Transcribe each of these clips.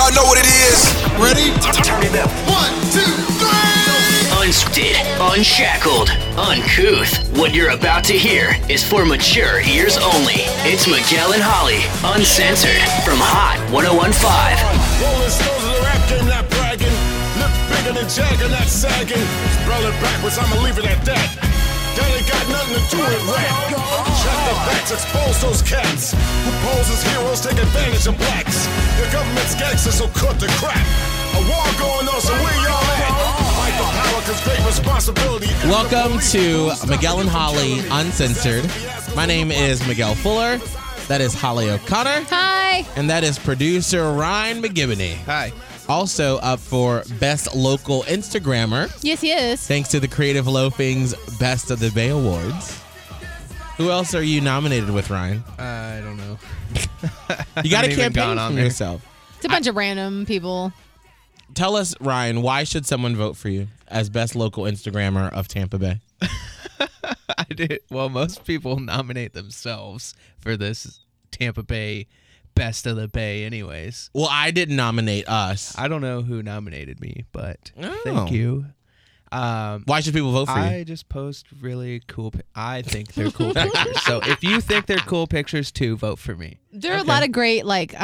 Y'all know what it is. Ready? Turn it up. 1, 2, 3. Unscripted, unshackled, uncouth. What you're about to hear is for mature ears only. It's Miguel and Holly, uncensored, from Hot 101.5. Rolling stones of the rap game, not bragging. Look bigger than Jagger, not sagging. Spelling backwards, I'ma leave it at that. That ain't got nothing to do with rap. Shut the backs, expose those cats who pose as heroes, take advantage of blacks. The government's gangsters, so cut the crap. A war going on, so where y'all at? Fight for power, cause great responsibility. Welcome to Miguel and Holly Uncensored. My name is Miguel Fuller. That is Holly O'Connor. Hi. And that is producer Ryan McGivney. Hi. Also up for Best Local Instagrammer. Yes, he is. Thanks to the Creative Loafing's Best of the Bay Awards. Who else are you nominated with, Ryan? I don't know. You got to Haven't even campaign gone for on there. yourself. It's a bunch of random people. Tell us, Ryan, why should someone vote for you as Best Local Instagrammer of Tampa Bay? I did. Well, most people nominate themselves for this Tampa Bay Best of the Bay anyways. Well, I didn't nominate us. I don't know who nominated me, but Oh. thank you. Why should people vote for I you? just post really cool I think they're cool pictures. So if you think they're cool pictures too, vote for me. There are a lot of great,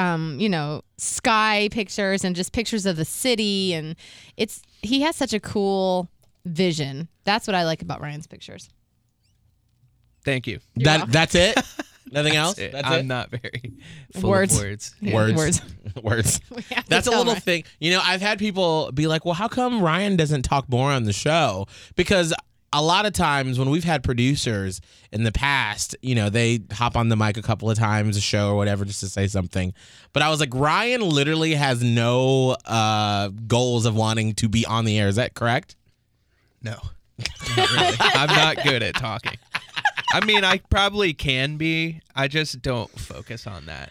sky pictures and just pictures of the city, and he has such a cool vision. That's what I like about Ryan's pictures. Thank you. That's it? Nothing else? That's it. That's I'm it? not very full Words. of words. Yeah, Words. Words. We have to That's a tell little Ryan. thing. You know, I've had people be like, well, how come Ryan doesn't talk more on the show? Because a lot of times when we've had producers in the past, you know, they hop on the mic a couple of times a show or whatever just to say something. But I was like, Ryan literally has no goals of wanting to be on the air. Is that correct? No. Not really. I'm not good at talking. I mean, I probably can be. I just don't focus on that.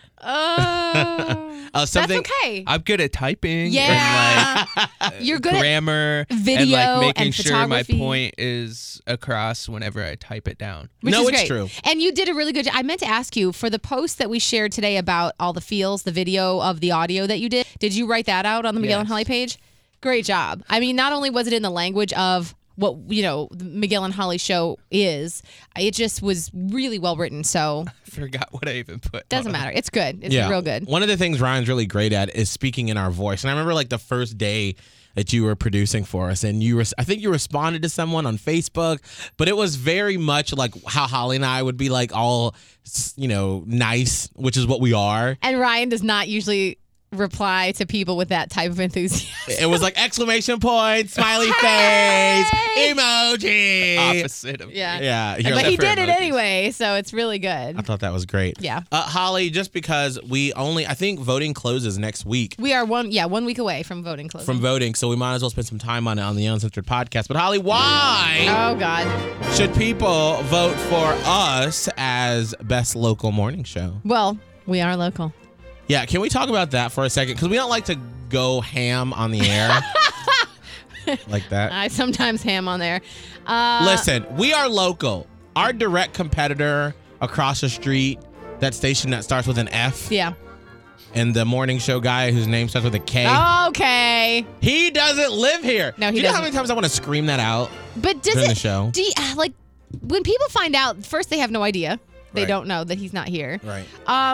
That's okay. I'm good at typing. Yeah. And You're good grammar at video and like making and sure my photography. point is across whenever I type it down. Which No, is it's great. true. And you did a really good job. I meant to ask you, for the post that we shared today about all the feels, the video of the audio that you did you write that out on the Miguel and Yes. Holly page? Great job. I mean, not only was it in the language of what, the Miguel and Holly show is, it just was really well written. So I forgot what I even put. doesn't on. matter. It's good. It's real good. One of the things Ryan's really great at is speaking in our voice. And I remember like the first day that you were producing for us, and I think you responded to someone on Facebook, but it was very much like how Holly and I would be like all, nice, which is what we are. And Ryan does not usually reply to people with that type of enthusiasm. It was like exclamation point, smiley face, emoji. Opposite of Yeah. Yeah, you're But like, he for did it emojis. anyway, so it's really good. I thought that was great. Yeah. Holly, just because I think voting closes next week. We are 1 week away from voting closing. From voting, so we might as well spend some time on it on the Uncensored podcast. But Holly, why Oh, God. should people vote for us as Best Local Morning Show? Well, we are local. Yeah, can we talk about that for a second? Because we don't like to go ham on the air like that. I sometimes ham on there. Listen, we are local. Our direct competitor across the street, that station that starts with an F, Yeah. and the morning show guy whose name starts with a K, Okay. he doesn't live here. No, he Do you know how doesn't. many times I want to scream that out But does during it, the show? do you, when people find out, first they have no idea. They Right. don't know that he's not here. Right.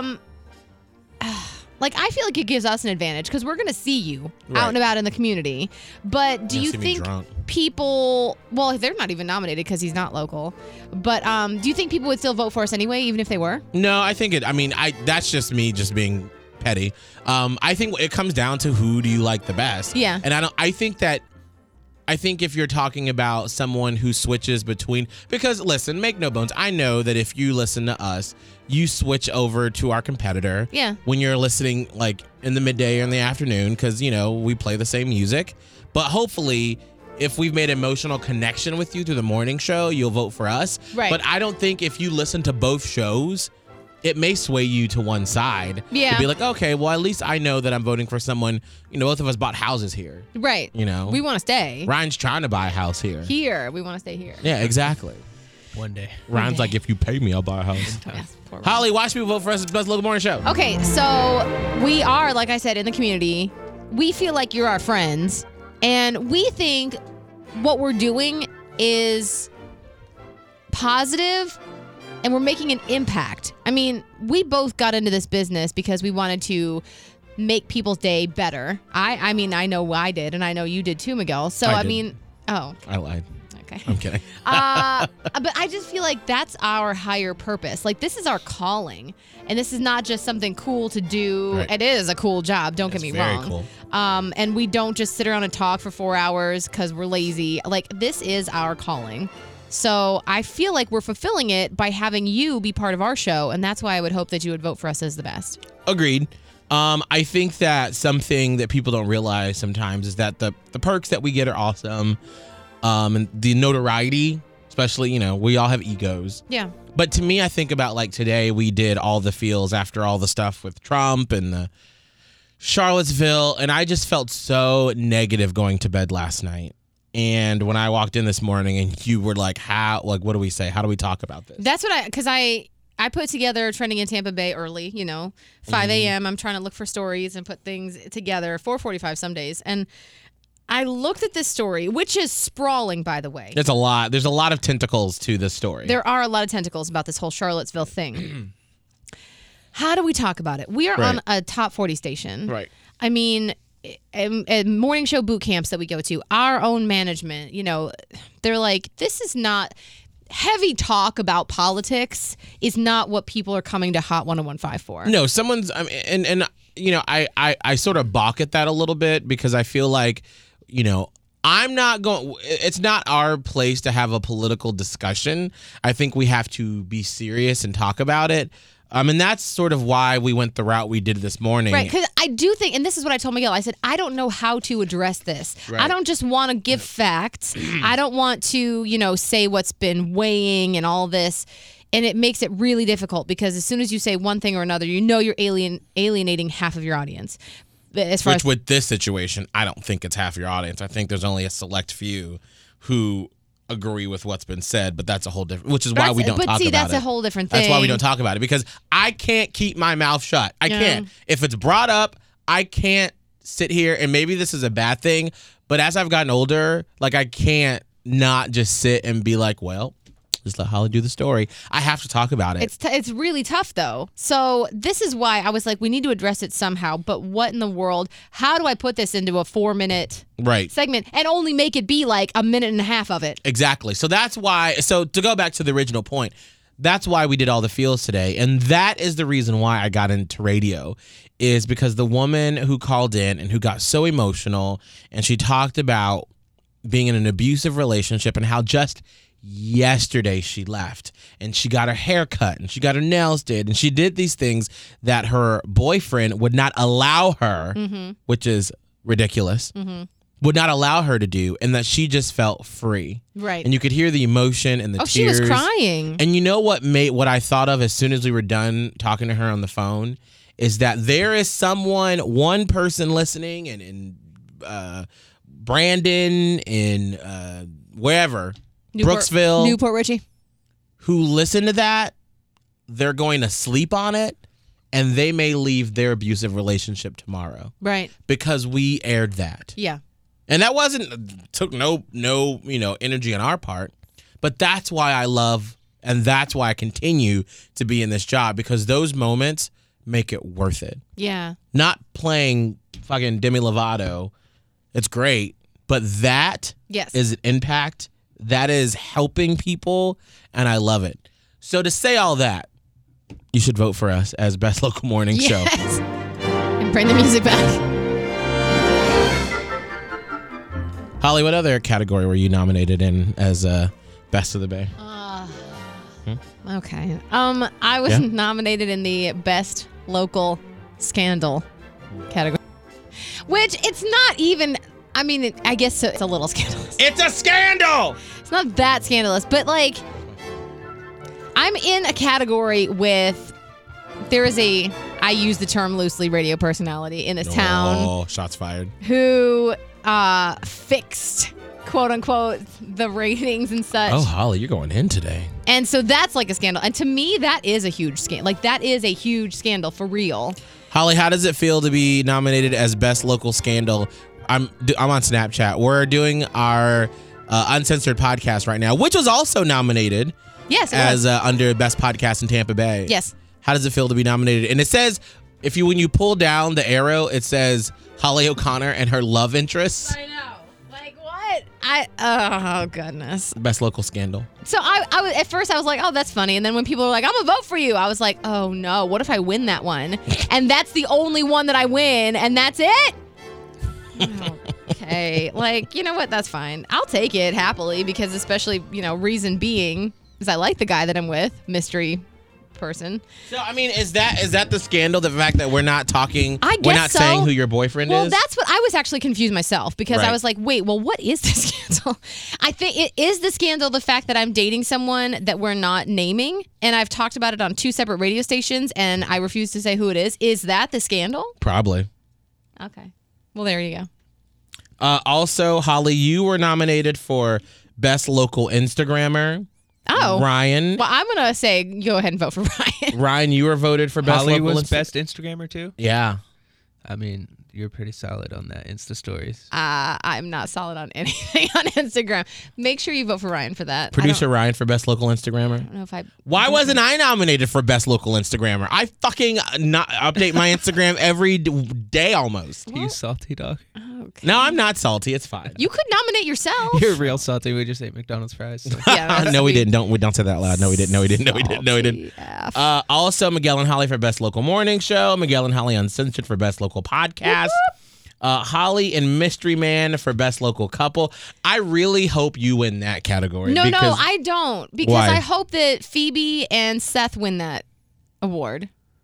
I feel like it gives us an advantage because we're going to see you Right. out and about in the community. But do You'll you see me think drunk. people, well, they're not even nominated because he's not local. But do you think people would still vote for us anyway, even if they were? No, I think that's just me just being petty. I think it comes down to who do you like the best. Yeah. And I think if you're talking about someone who switches between, because listen, make no bones, I know that if you listen to us, you switch over to our competitor. Yeah. When you're listening like in the midday or in the afternoon, because we play the same music. But hopefully, if we've made emotional connection with you through the morning show, you'll vote for us. Right. But I don't think if you listen to both shows, it may sway you to one side. Yeah. To be like, okay, well, at least I know that I'm voting for someone, both of us bought houses here. Right. We want to stay. Ryan's trying to buy a house here. Here. We want to stay here. Yeah, exactly. One day. Ryan's like, if you pay me, I'll buy a house. Yes, poor Ryan. Holly, why should people vote for us as Best Local Morning Show? Okay, so we are, like I said, in the community. we feel like you're our friends, and we think what we're doing is positive and we're making an impact. I mean, we both got into this business because we wanted to make people's day better. I mean, I know I did, and I know you did too, Miguel. So, I mean, oh. I lied. Okay. I'm kidding. But I just feel like that's our higher purpose. Like, this is our calling, and this is not just something cool to do. Right. It is a cool job, don't get me very wrong. cool. And we don't just sit around and talk for 4 hours because we're lazy. Like, this is our calling. So I feel like we're fulfilling it by having you be part of our show, and that's why I would hope that you would vote for us as the best. Agreed. I think that something that people don't realize sometimes is that the perks that we get are awesome. And the notoriety, especially, we all have egos. Yeah. But to me, I think about like today we did all the feels after all the stuff with Trump and the Charlottesville, and I just felt so negative going to bed last night. And when I walked in this morning and you were like, what do we say? How do we talk about this? That's what because I put together Trending in Tampa Bay early, 5 a.m. I'm trying to look for stories and put things together, 4:45 some days. And I looked at this story, which is sprawling, by the way. There's a lot. There's a lot of tentacles to this story. There are a lot of tentacles about this whole Charlottesville thing. How do we talk about it? We are on a top 40 station. Right. I mean, at morning show boot camps that we go to, our own management, they're like, this is not heavy talk about politics is not what people are coming to Hot 101.5 for. No, I sort of balk at that a little bit because I feel like, I'm not going, it's not our place to have a political discussion. I think we have to be serious and talk about it. And that's sort of why we went the route we did this morning. Right, because I do think, and this is what I told Miguel, I said, I don't know how to address this. Right. I don't just want to give facts. I don't want to, say what's been weighing and all this. And it makes it really difficult because as soon as you say one thing or another, you're alienating half of your audience. Which with this situation, I don't think it's half your audience. I think there's only a select few who agree with what's been said, but that's a whole different, which is why we don't talk about it. But see, that's a whole different thing. That's why we don't talk about it because I can't keep my mouth shut. I can't. If it's brought up, I can't sit here, and maybe this is a bad thing, but as I've gotten older, like I can't not just sit and be like, well, just let Holly do the story. I have to talk about it. It's really tough, though. So this is why I was like, we need to address it somehow. But what in the world? How do I put this into a 4-minute segment and only make it be like a minute and a half of it? Exactly. So that's why. So to go back to the original point, that's why we did all the feels today. And that is the reason why I got into radio, is because the woman who called in and who got so emotional and she talked about being in an abusive relationship and how just yesterday she left and she got her hair cut and she got her nails did and she did these things that her boyfriend would not allow her, which is ridiculous, would not allow her to do, and that she just felt free. Right. And you could hear the emotion and the tears. She was crying. And you know what I thought of as soon as we were done talking to her on the phone is that there is one person listening in Brandon, in wherever, Brooksville, Newport Richie, who listen to that, they're going to sleep on it, and they may leave their abusive relationship tomorrow. Right. Because we aired that. Yeah. And that took no energy on our part, but that's why I love, and that's why I continue to be in this job, because those moments make it worth it. Yeah. Not playing fucking Demi Lovato, it's great, but that is an impact. That is helping people, and I love it. So to say all that, you should vote for us as Best Local Morning Show. And bring the music back. Holly, what other category were you nominated in as Best of the Bay? Okay. I was nominated in the Best Local Scandal category, which it's not even... I mean, I guess it's a little scandalous. It's a scandal! It's not that scandalous, but like, I'm in a category with, I use the term loosely, radio personality in this town. Oh, shots fired. Who fixed, quote unquote, the ratings and such. Oh, Holly, you're going in today. And so that's like a scandal. And to me, that is a huge scandal. Like, that is a huge scandal for real. Holly, how does it feel to be nominated as Best Local Scandal? I'm on Snapchat. We're doing our Uncensored podcast right now, which was also nominated Yes, it as was. Under Best Podcast in Tampa Bay. Yes. How does it feel to be nominated? And it says, when you pull down the arrow, it says Holly O'Connor and her love interests. I know. Like, what? Oh, goodness. Best Local Scandal. So I at first I was like, oh, that's funny. And then when people were like, I'm going to vote for you, I was like, oh, no. What if I win that one? And that's the only one that I win, and that's it? Okay. Like, you know what? That's fine. I'll take it happily because especially, reason being is I like the guy that I'm with, mystery person. So, I mean, is that the scandal? The fact that we're not talking, I we're guess not so. saying who your boyfriend Well, is? that's what I was actually confused myself because Right. I was like, wait, well, what is the scandal? I think it is the scandal, the fact that I'm dating someone that we're not naming. And I've talked about it on 2 separate radio stations and I refuse to say who it is. Is that the scandal? Probably. Okay. Well, there you go. Also, Holly, you were nominated for Best Local Instagrammer. Oh. Ryan. Well, I'm going to say go ahead and vote for Ryan. Ryan, you were voted for Best Holly Local was best Instagrammer too. Yeah. I mean, you're pretty solid on that Insta stories. I'm not solid on anything on Instagram. Make sure you vote for Ryan for that. Producer Ryan for Best Local Instagrammer. I don't know if I... Why wasn't I nominated for Best Local Instagrammer? I fucking not update my Instagram every day almost. You salty dog. Okay. No, I'm not salty. It's fine. You could nominate yourself. You're real salty. We just ate McDonald's fries. So. Yeah, that's No, we sweet. didn't. Don't say that out loud. No, we didn't. No, we didn't. No, we didn't. No, we didn't. Salty F. Also, Miguel and Holly for Best Local Morning Show. Miguel and Holly Uncensored for Best Local Podcast. Holly and Mystery Man for Best Local Couple. I really hope you win that category. No, because I don't. Because Why? I hope that Phoebe and Seth win that award.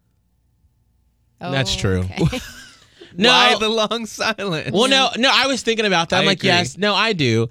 That's true. Okay. No. Why the long silence? Well, no, I was thinking about that. I'm I like, agree. yes, no, I do.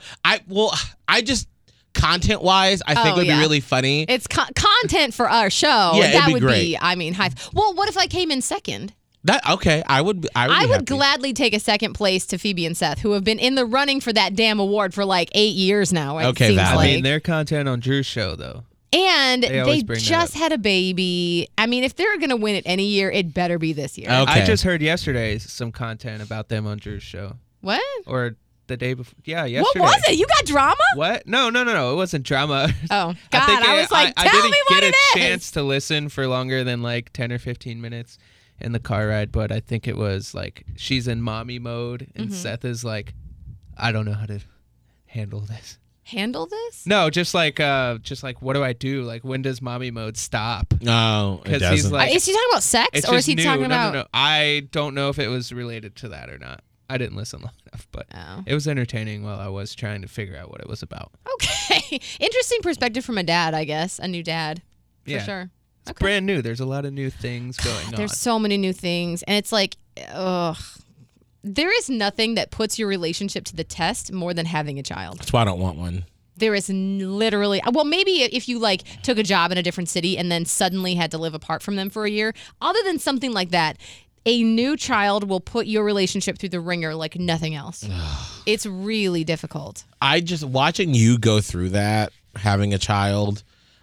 I just content-wise, I think it would yeah. be really funny. It's content for our show. Yeah, it'd that be would great. be, I mean, high. Well, what if I came in second? Okay, I would be happy. Gladly take a second place to Phoebe and Seth, who have been in the running for that damn award for like 8 years now. It Okay, seems valid. I like. mean, their content on Drew's show though. And They always they bring that just up. had a baby. I mean, if they're going to win it any year, it better be this year. Okay. I just heard yesterday some content about them on Drew's show, What? or the day before. Yeah, What yesterday. was it? You got drama? What? No. It wasn't drama. Oh, God. I was like, I tell didn't me what get it a is. chance to listen for longer than like 10 or 15 minutes in the car ride, but I think it was like she's in mommy mode and Mm-hmm. Seth is like, I don't know how to handle this. Handle this? No, just like what do I do? Like, when does mommy mode stop? No, it 'Cause he's doesn't. like- Is he talking about sex It's or is just he new. talking No, about. No. I don't know if it was related to that or not. I didn't listen long enough, but Oh. it was entertaining while I was trying to figure out what it was about. Okay. Interesting perspective from a dad, I guess. A new dad. For Yeah. sure. It's brand new. There's a lot of new things going on. There's so many new things. And it's like, ugh. There is nothing that puts your relationship to the test more than having a child. That's why I don't want one. There is literally, well, maybe if you like took a job in a different city and then suddenly had to live apart from them for a year, other than something like that, a new child will put your relationship through the ringer like nothing else. It's really difficult. I just watching you go through that, having a child,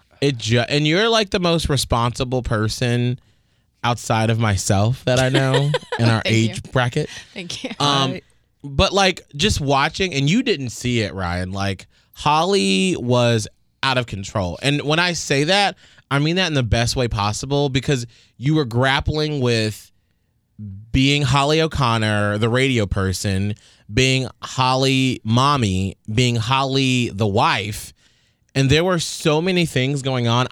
and you're like the most responsible person outside of myself that I know in our age bracket. Thank you. But like just watching, and you didn't see it, Ryan. Like Holly was out of control, and when I say that, I mean that in the best way possible because you were grappling with being Holly O'Connor, the radio person, being Holly mommy, being Holly the wife, and there were so many things going on.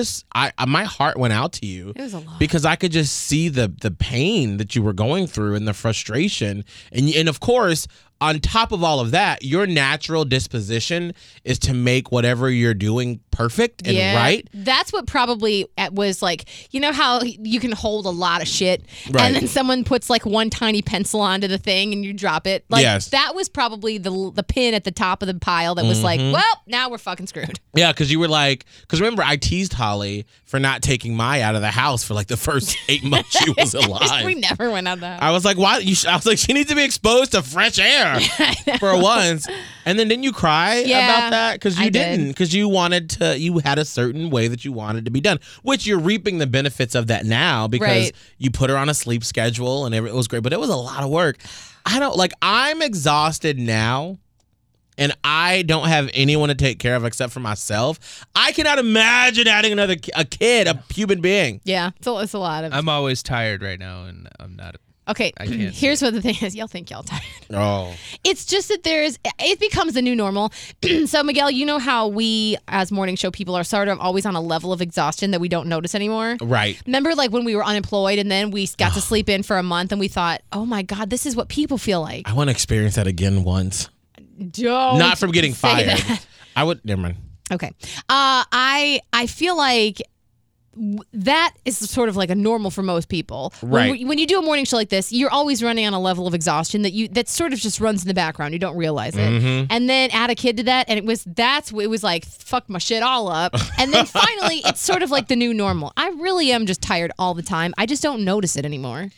My heart went out to you. It was a lot. Because I could just see the pain that you were going through and the frustration, and of course, on top of all of that, your natural disposition is to make whatever you're doing perfect and right. That's what probably was like, you know how you can hold a lot of shit Right. and then someone puts like one tiny pencil onto the thing and you drop it. Like Yes. that was probably the pin at the top of the pile that was like, well, now we're fucking screwed. Yeah, because you were like, because remember, I teased Holly for not taking Maya out of the house for like the first 8 months she was alive. We never went out that. I was like, why? I was like, she needs to be exposed to fresh air. here for once. And then didn't you cry about that? Because you I did. didn't. Because you had a certain way that you wanted to be done, which you're reaping the benefits of that now because Right. you put her on a sleep schedule and it was great. But it was a lot of work. I'm exhausted now. And I don't have anyone to take care of except for myself. I cannot imagine adding a kid, a human being. Yeah, it's a lot of. I'm always tired right now, and I'm not. Okay, I can't here's what the thing is. Y'all think y'all tired. Oh. It's just that it becomes the new normal. So, Miguel, you know how we, as morning show people, are sort of always on a level of exhaustion that we don't notice anymore? Right. Remember, like, when we were unemployed and then we got to sleep in for a month and we thought, oh, my God, this is what people feel like. I want to experience that again once. Don't Not from getting say fired. that. I would. Never mind. Okay. I feel like that is sort of like a normal for most people. Right. When you do a morning show like this, you're always running on a level of exhaustion that sort of just runs in the background. You don't realize it. Mm-hmm. And then add a kid to that, and it was like fuck my shit all up. And then finally, it's sort of like the new normal. I really am just tired all the time. I just don't notice it anymore.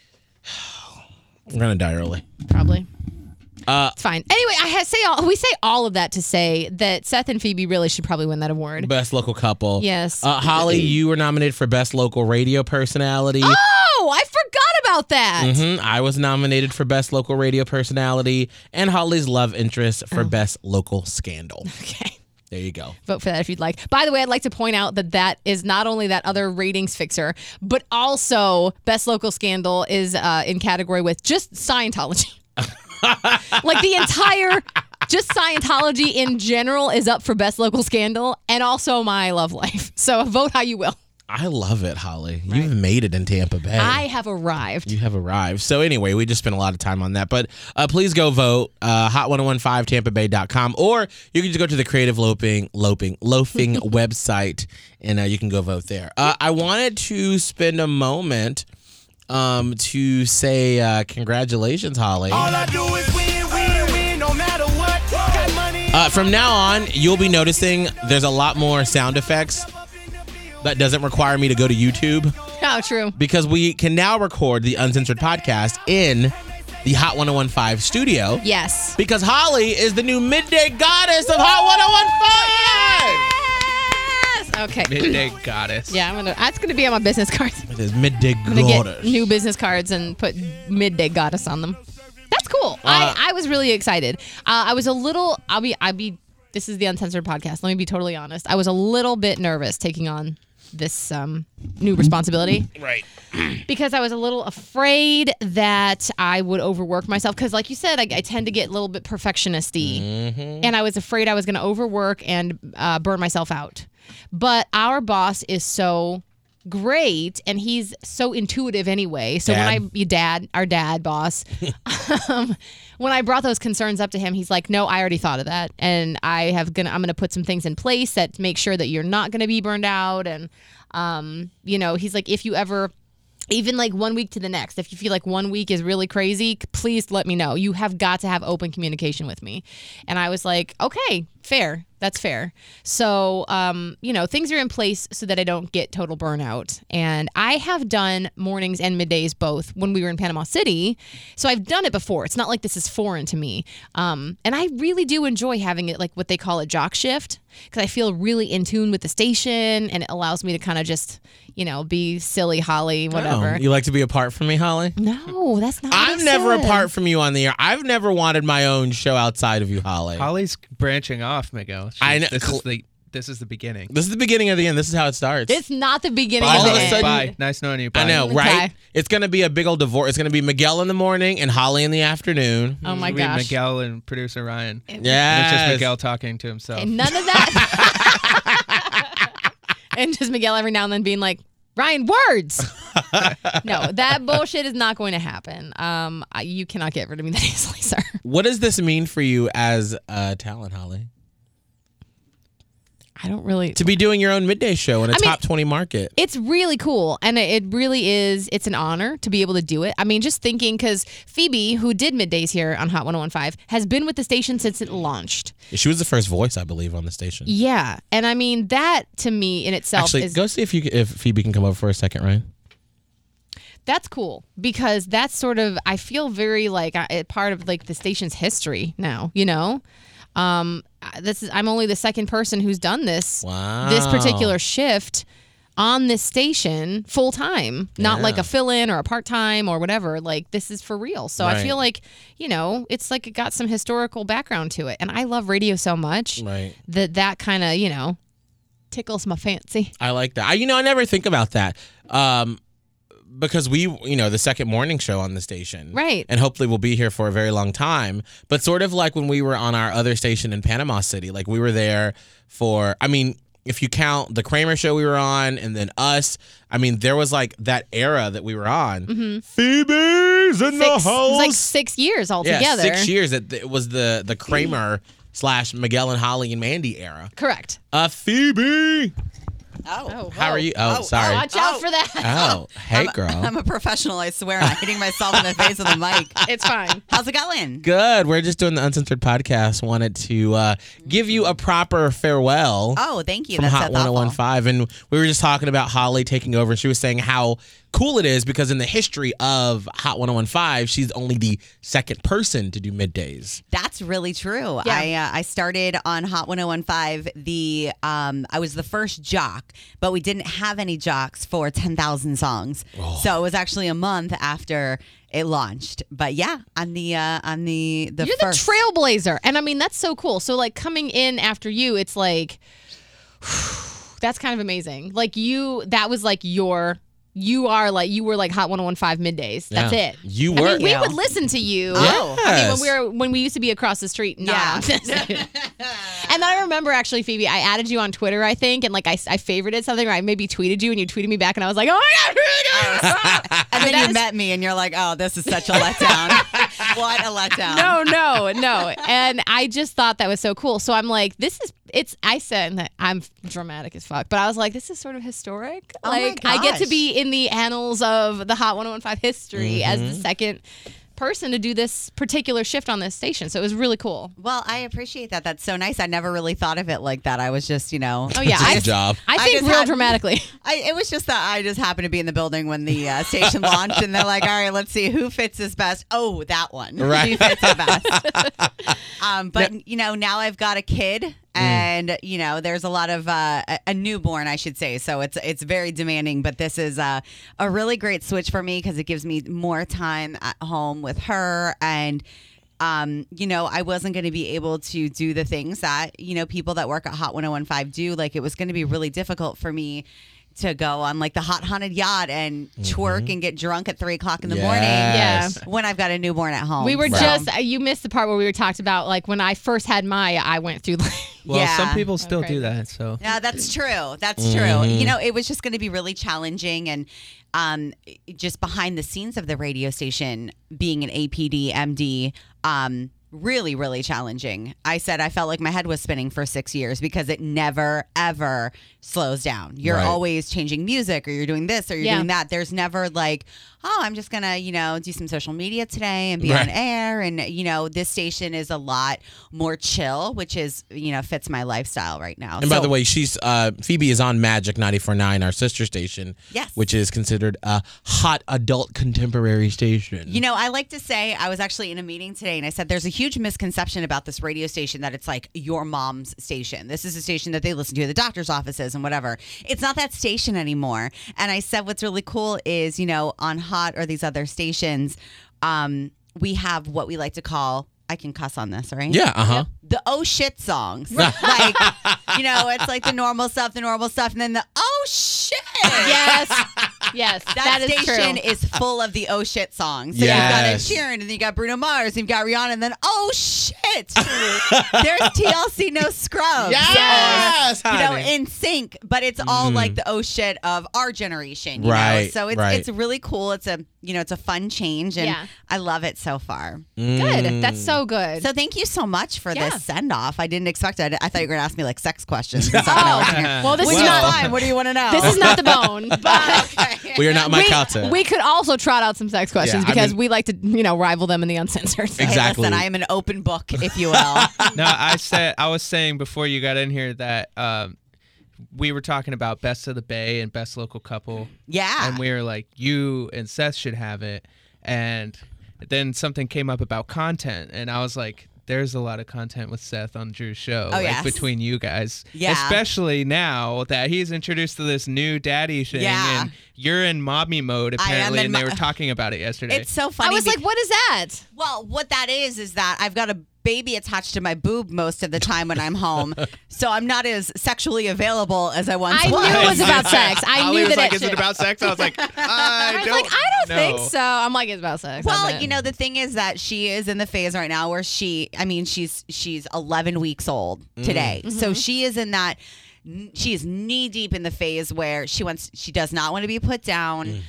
I'm gonna die early. Probably. It's fine. Anyway, we say all of that to say that Seth and Phoebe really should probably win that award. Best local couple. Yes. Holly, you were nominated for best local radio personality. Oh, I forgot about that. I was nominated for best local radio personality, and Holly's love interest for best local scandal. Okay. There you go. Vote for that if you'd like. By the way, I'd like to point out that is not only that other ratings fixer, but also best local scandal is in category with just Scientology. Like the entire, just Scientology in general is up for best local scandal, and also My Love Life. So vote how you will. I love it, Holly. You've made it in Tampa Bay. I have arrived. You have arrived. So anyway, we just spent a lot of time on that. But please go vote, hot1015tampabay.com, or you can just go to the Creative Loafing website, and you can go vote there. I wanted to spend a moment to say congratulations, Holly. All I do is win, no matter what. Got money. From now on, you'll be noticing there's a lot more sound effects that doesn't require me to go to YouTube, Oh, true. because we can now record the Uncensored podcast in the Hot 1015 studio. Yes. Because Holly is the new midday goddess of Hot 1015. Okay. Midday goddess. Yeah, that's gonna be on my business cards. It is midday I'm gonna goddess. get new business cards and put midday goddess on them. That's cool. I was really excited. I was a little. This is the Uncensored podcast. Let me be totally honest. I was a little bit nervous taking on this new responsibility. Right. Because I was a little afraid that I would overwork myself. Because, like you said, I tend to get a little bit perfectionist-y. And I was afraid I was going to overwork and burn myself out. But our boss is so great, and he's so intuitive anyway. So our dad boss, when I brought those concerns up to him, he's like, "No, I already thought of that, and I'm gonna put some things in place that make sure that you're not gonna be burned out." And he's like, if you ever, even like 1 week to the next, if you feel like 1 week is really crazy, please let me know. You have got to have open communication with me. And I was like, okay, fair. That's fair. So, things are in place so that I don't get total burnout. And I have done mornings and middays both when we were in Panama City. So I've done it before. It's not like this is foreign to me. And I really do enjoy having it like what they call a jock shift, because I feel really in tune with the station, and it allows me to kind of just, be silly Holly, whatever. Oh, you like to be apart from me, Holly? No, that's not what I'm I never said. apart from you on the air. I've never wanted my own show outside of you, Holly. Holly's branching off, Miguel. I know. This is the beginning. This is the beginning of the end. This is how it starts. It's not the beginning All of of the a end. sudden- Bye. Nice knowing you. Bye. I know, Okay. right? It's going to be a big old divorce. It's going to be Miguel in the morning and Holly in the afternoon. Oh my It'll be gosh. Miguel and producer Ryan. And Yeah. it's just Miguel talking to himself. And none of that. And just Miguel every now and then being like, Ryan, words. No, that bullshit is not going to happen. You cannot get rid of me that easily, sir. What does this mean for you as a talent, Holly? I don't really. To be doing your own midday show in a I mean, top 20 market. It's really cool, and it really is. It's an honor to be able to do it. I mean, just thinking, because Phoebe, who did middays here on Hot 1015, has been with the station since it launched. She was the first voice, I believe, on the station. Yeah, and I mean, that to me in itself Actually, is. go see if Phoebe can come over for a second, Ryan. That's cool because that's sort of, I feel very like part of like the station's history now, you know? I'm only the second person who's done this particular shift on this station full time, not like a fill-in or a part-time or whatever. Like, this is for real. So I feel like, you know, it's like it got some historical background to it. And I love radio so much that kind of, you know, tickles my fancy. I like that. I never think about that. Because we, the second morning show on the station. Right. And hopefully we'll be here for a very long time. But sort of like when we were on our other station in Panama City, like we were there for, if you count the Kramer show we were on and then us, there was like that era that we were on. Mm-hmm. Phoebe's in the house. It was like 6 years altogether. Yeah, 6 years. It was the Kramer / Miguel and Holly and Mandy era. Correct. Phoebe. Oh. How are you? Oh, sorry. Watch out for that. Oh, hey, girl. I'm a professional, I swear. I'm hitting myself in the face with the mic. It's fine. How's it going? Good. We're just doing the Uncensored podcast. Wanted to give you a proper farewell. Oh, thank you. From That's Hot 101.5. And we were just talking about Holly taking over. She was saying how cool it is because in the history of Hot 101.5, she's only the second person to do middays. That's really true. Yeah. I started on Hot 101.5. I was the first jock, but we didn't have any jocks for 10,000 songs. Oh. So it was actually a month after it launched. But yeah, I'm the You're first. the trailblazer. And that's so cool. So like coming in after you, it's like, that's kind of amazing. Like that was like you were like Hot 101.5 middays. That's it. You were. We would listen to you. Yes. When we used to be across the street. Yeah. And then I remember actually, Phoebe, I added you on Twitter, I think, and like I favorited something, or I maybe tweeted you, and you tweeted me back, and I was like, oh my God. And then you met me, and you're like, oh, this is such a letdown. What a letdown. No. And I just thought that was so cool. So I'm like, I said that I'm dramatic as fuck, but I was like, this is sort of historic. Oh my like, I get to gosh. be in the annals of the Hot 101.5 history as the second person to do this particular shift on this station. So it was really cool. Well, I appreciate that. That's so nice. I never really thought of it like that. I was just, Oh yeah, Good job. I think just real had- dramatically. It was just that I just happened to be in the building when the station launched, and they're like, all right, let's see who fits this best. Oh, that one. Right. Who fits the best. But, now I've got a kid. And, there's a lot of a newborn, I should say. So it's very demanding. But this is a really great switch for me because it gives me more time at home with her. And, I wasn't going to be able to do the things that, people that work at Hot 101.5 do. Like, it was going to be really difficult for me to go on like the Hot Haunted Yacht and twerk and get drunk at 3:00 in the morning. Yeah. When I've got a newborn at home. We were So- you missed the part where we were talked about like when I first had Maya, I went through like. Well, Yeah. some people still Okay. do that, so. Yeah, that's true. That's true. It was just going to be really challenging, and just behind the scenes of the radio station, being an APD, MD, really, really challenging. I said I felt like my head was spinning for 6 years because it never, ever slows down. You're Right. always changing music, or you're doing this, or you're Yeah. doing that. There's never like, oh, I'm just going to, do some social media today and be Right. on air. And, this station is a lot more chill, which is, fits my lifestyle right now. And by So- the way, Phoebe is on Magic 94.9, our sister station, Yes. which is considered a hot adult contemporary station. I like to say, I was actually in a meeting today, and I said there's a huge misconception about this radio station that it's like your mom's station. This is a station that they listen to at the doctor's offices and whatever. It's not that station anymore. And I said what's really cool is, on Hot or these other stations, we have what we like to call, I can cuss on this, right? Yeah, The oh shit songs. Like, it's like the normal stuff, and then the oh shit. Yes, That is station true. is full of the oh shit songs. So Yes. you've got Ed Sheeran, and then you got Bruno Mars, and you've got Rihanna, and then oh shit, there's TLC No Scrubs. Yes, honey. In sync, but it's all like the oh shit of our generation. You know? Right, So it's right. it's really cool. It's a fun change, and Yeah. I love it so far. Good. That's so good. So thank you so much for Yeah. this send off. I didn't expect it. I thought you were gonna ask me like sex questions. And stuff when I was here. well, this Which is is not. fine. What do you want to know? This is not the bone, but We are not Mike Calta. we could also trot out some sex questions Yeah, I because mean- we like to, rival them in the uncensored. Hey, Exactly. listen, I am an open book, if you will. No, I was saying before you got in here that we were talking about Best of the Bay and Best Local Couple. Yeah. And we were like, you and Seth should have it. And then something came up about content, and I was like, there's a lot of content with Seth on Drew's show, yes. between you guys. Yeah. Especially now that he's introduced to this new daddy thing, and you're in mommy mode apparently, and they were talking about it yesterday. It's so funny. I was like, what is that? Well, what that is that I've got a baby attached to my boob most of the time when I'm home, so I'm not as sexually available as I once I was. knew it was about sex. I Holly knew was that like, it is it should. about sex? I was like, I don't know. think so. I'm like, it's about sex. Well, That's it. the thing is that she is in the phase right now where she's 11 weeks old today. So she is in that, she is knee deep in the phase where she does not want to be put down.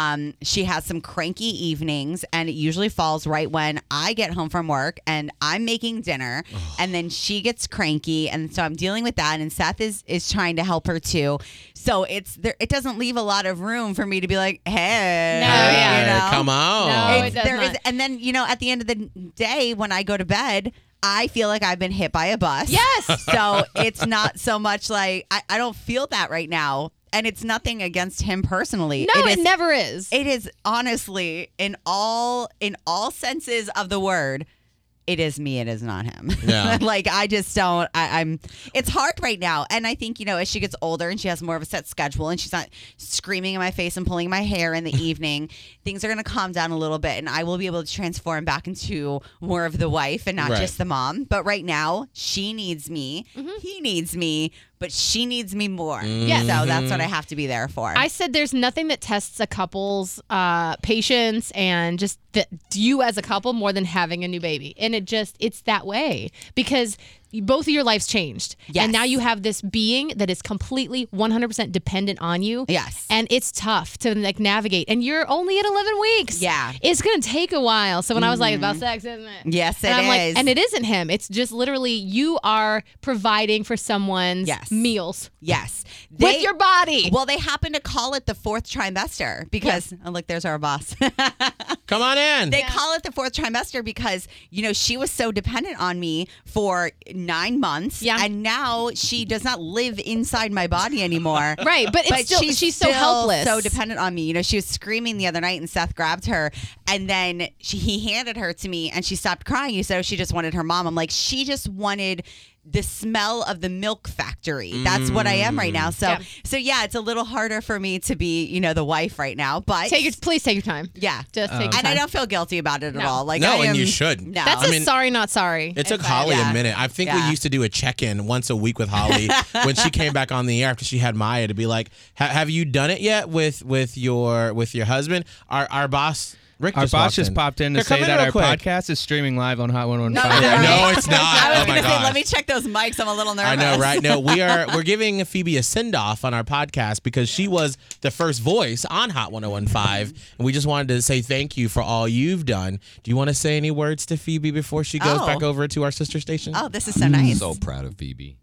She has some cranky evenings, and it usually falls right when I get home from work and I'm making dinner, and then she gets cranky, and so I'm dealing with that. And Seth is trying to help her too. So it doesn't leave a lot of room for me to be like, hey, No, yeah. you know? Come on. No, it does not. And then at the end of the day when I go to bed, I feel like I've been hit by a bus. Yes. So it's not so much like I don't feel that right now. And it's nothing against him personally. No, it never is. It is honestly in all senses of the word. It is me. It is not him. Yeah. Like I just don't. I'm. It's hard right now, and I think as she gets older and she has more of a set schedule, and she's not screaming in my face and pulling my hair in the evening, things are going to calm down a little bit, and I will be able to transform back into more of the wife and not Right. just the mom. But right now, she needs me. He needs me. But she needs me more. Yes. So that's what I have to be there for. I said there's nothing that tests a couple's patience and just you as a couple more than having a new baby. And it's that way because both of your lives changed. Yes. And now you have this being that is completely 100% dependent on you. Yes. And it's tough to navigate. And you're only at 11 weeks. Yeah. It's going to take a while. So when I was like, it's about sex, isn't it? Yes, it and I'm is. Like, and it isn't him. It's just literally you are providing for someone's meals. Yes. With your body. Well, they happen to call it the fourth trimester because, oh, look, there's our boss. Come on in. They call it the fourth trimester because, she was so dependent on me for 9 months. Yeah. And now she does not live inside my body anymore. Right. But it's still, she's so still helpless. so dependent on me. She was screaming the other night and Seth grabbed her and then he handed her to me and she stopped crying. So she just wanted her mom. I'm like, she just wanted the smell of the milk factory. That's what I am right now. So it's a little harder for me to be, the wife right now. But please take your time. Yeah. Just take your time. And I don't feel guilty about it at all. Like No, I and am, you should. No. That's sorry, not sorry. It took Holly yeah. a minute. I think we Yeah. used to do a check-in once a week with Holly when she came back on the air after she had Maya to be like, have you done it yet with your husband? Our boss Rick Our just boss walked just in. popped in to Here, come say in that real our quick. podcast is streaming live on Hot 101.5. No, it's not. I was Oh my gonna say, gosh. let me check those mics. I'm a little nervous. I know, right? No, we're giving Phoebe a send-off on our podcast because she was the first voice on Hot 101.5, and we just wanted to say thank you for all you've done. Do you want to say any words to Phoebe before she goes back over to our sister station? Oh, this is so nice. So proud of Phoebe.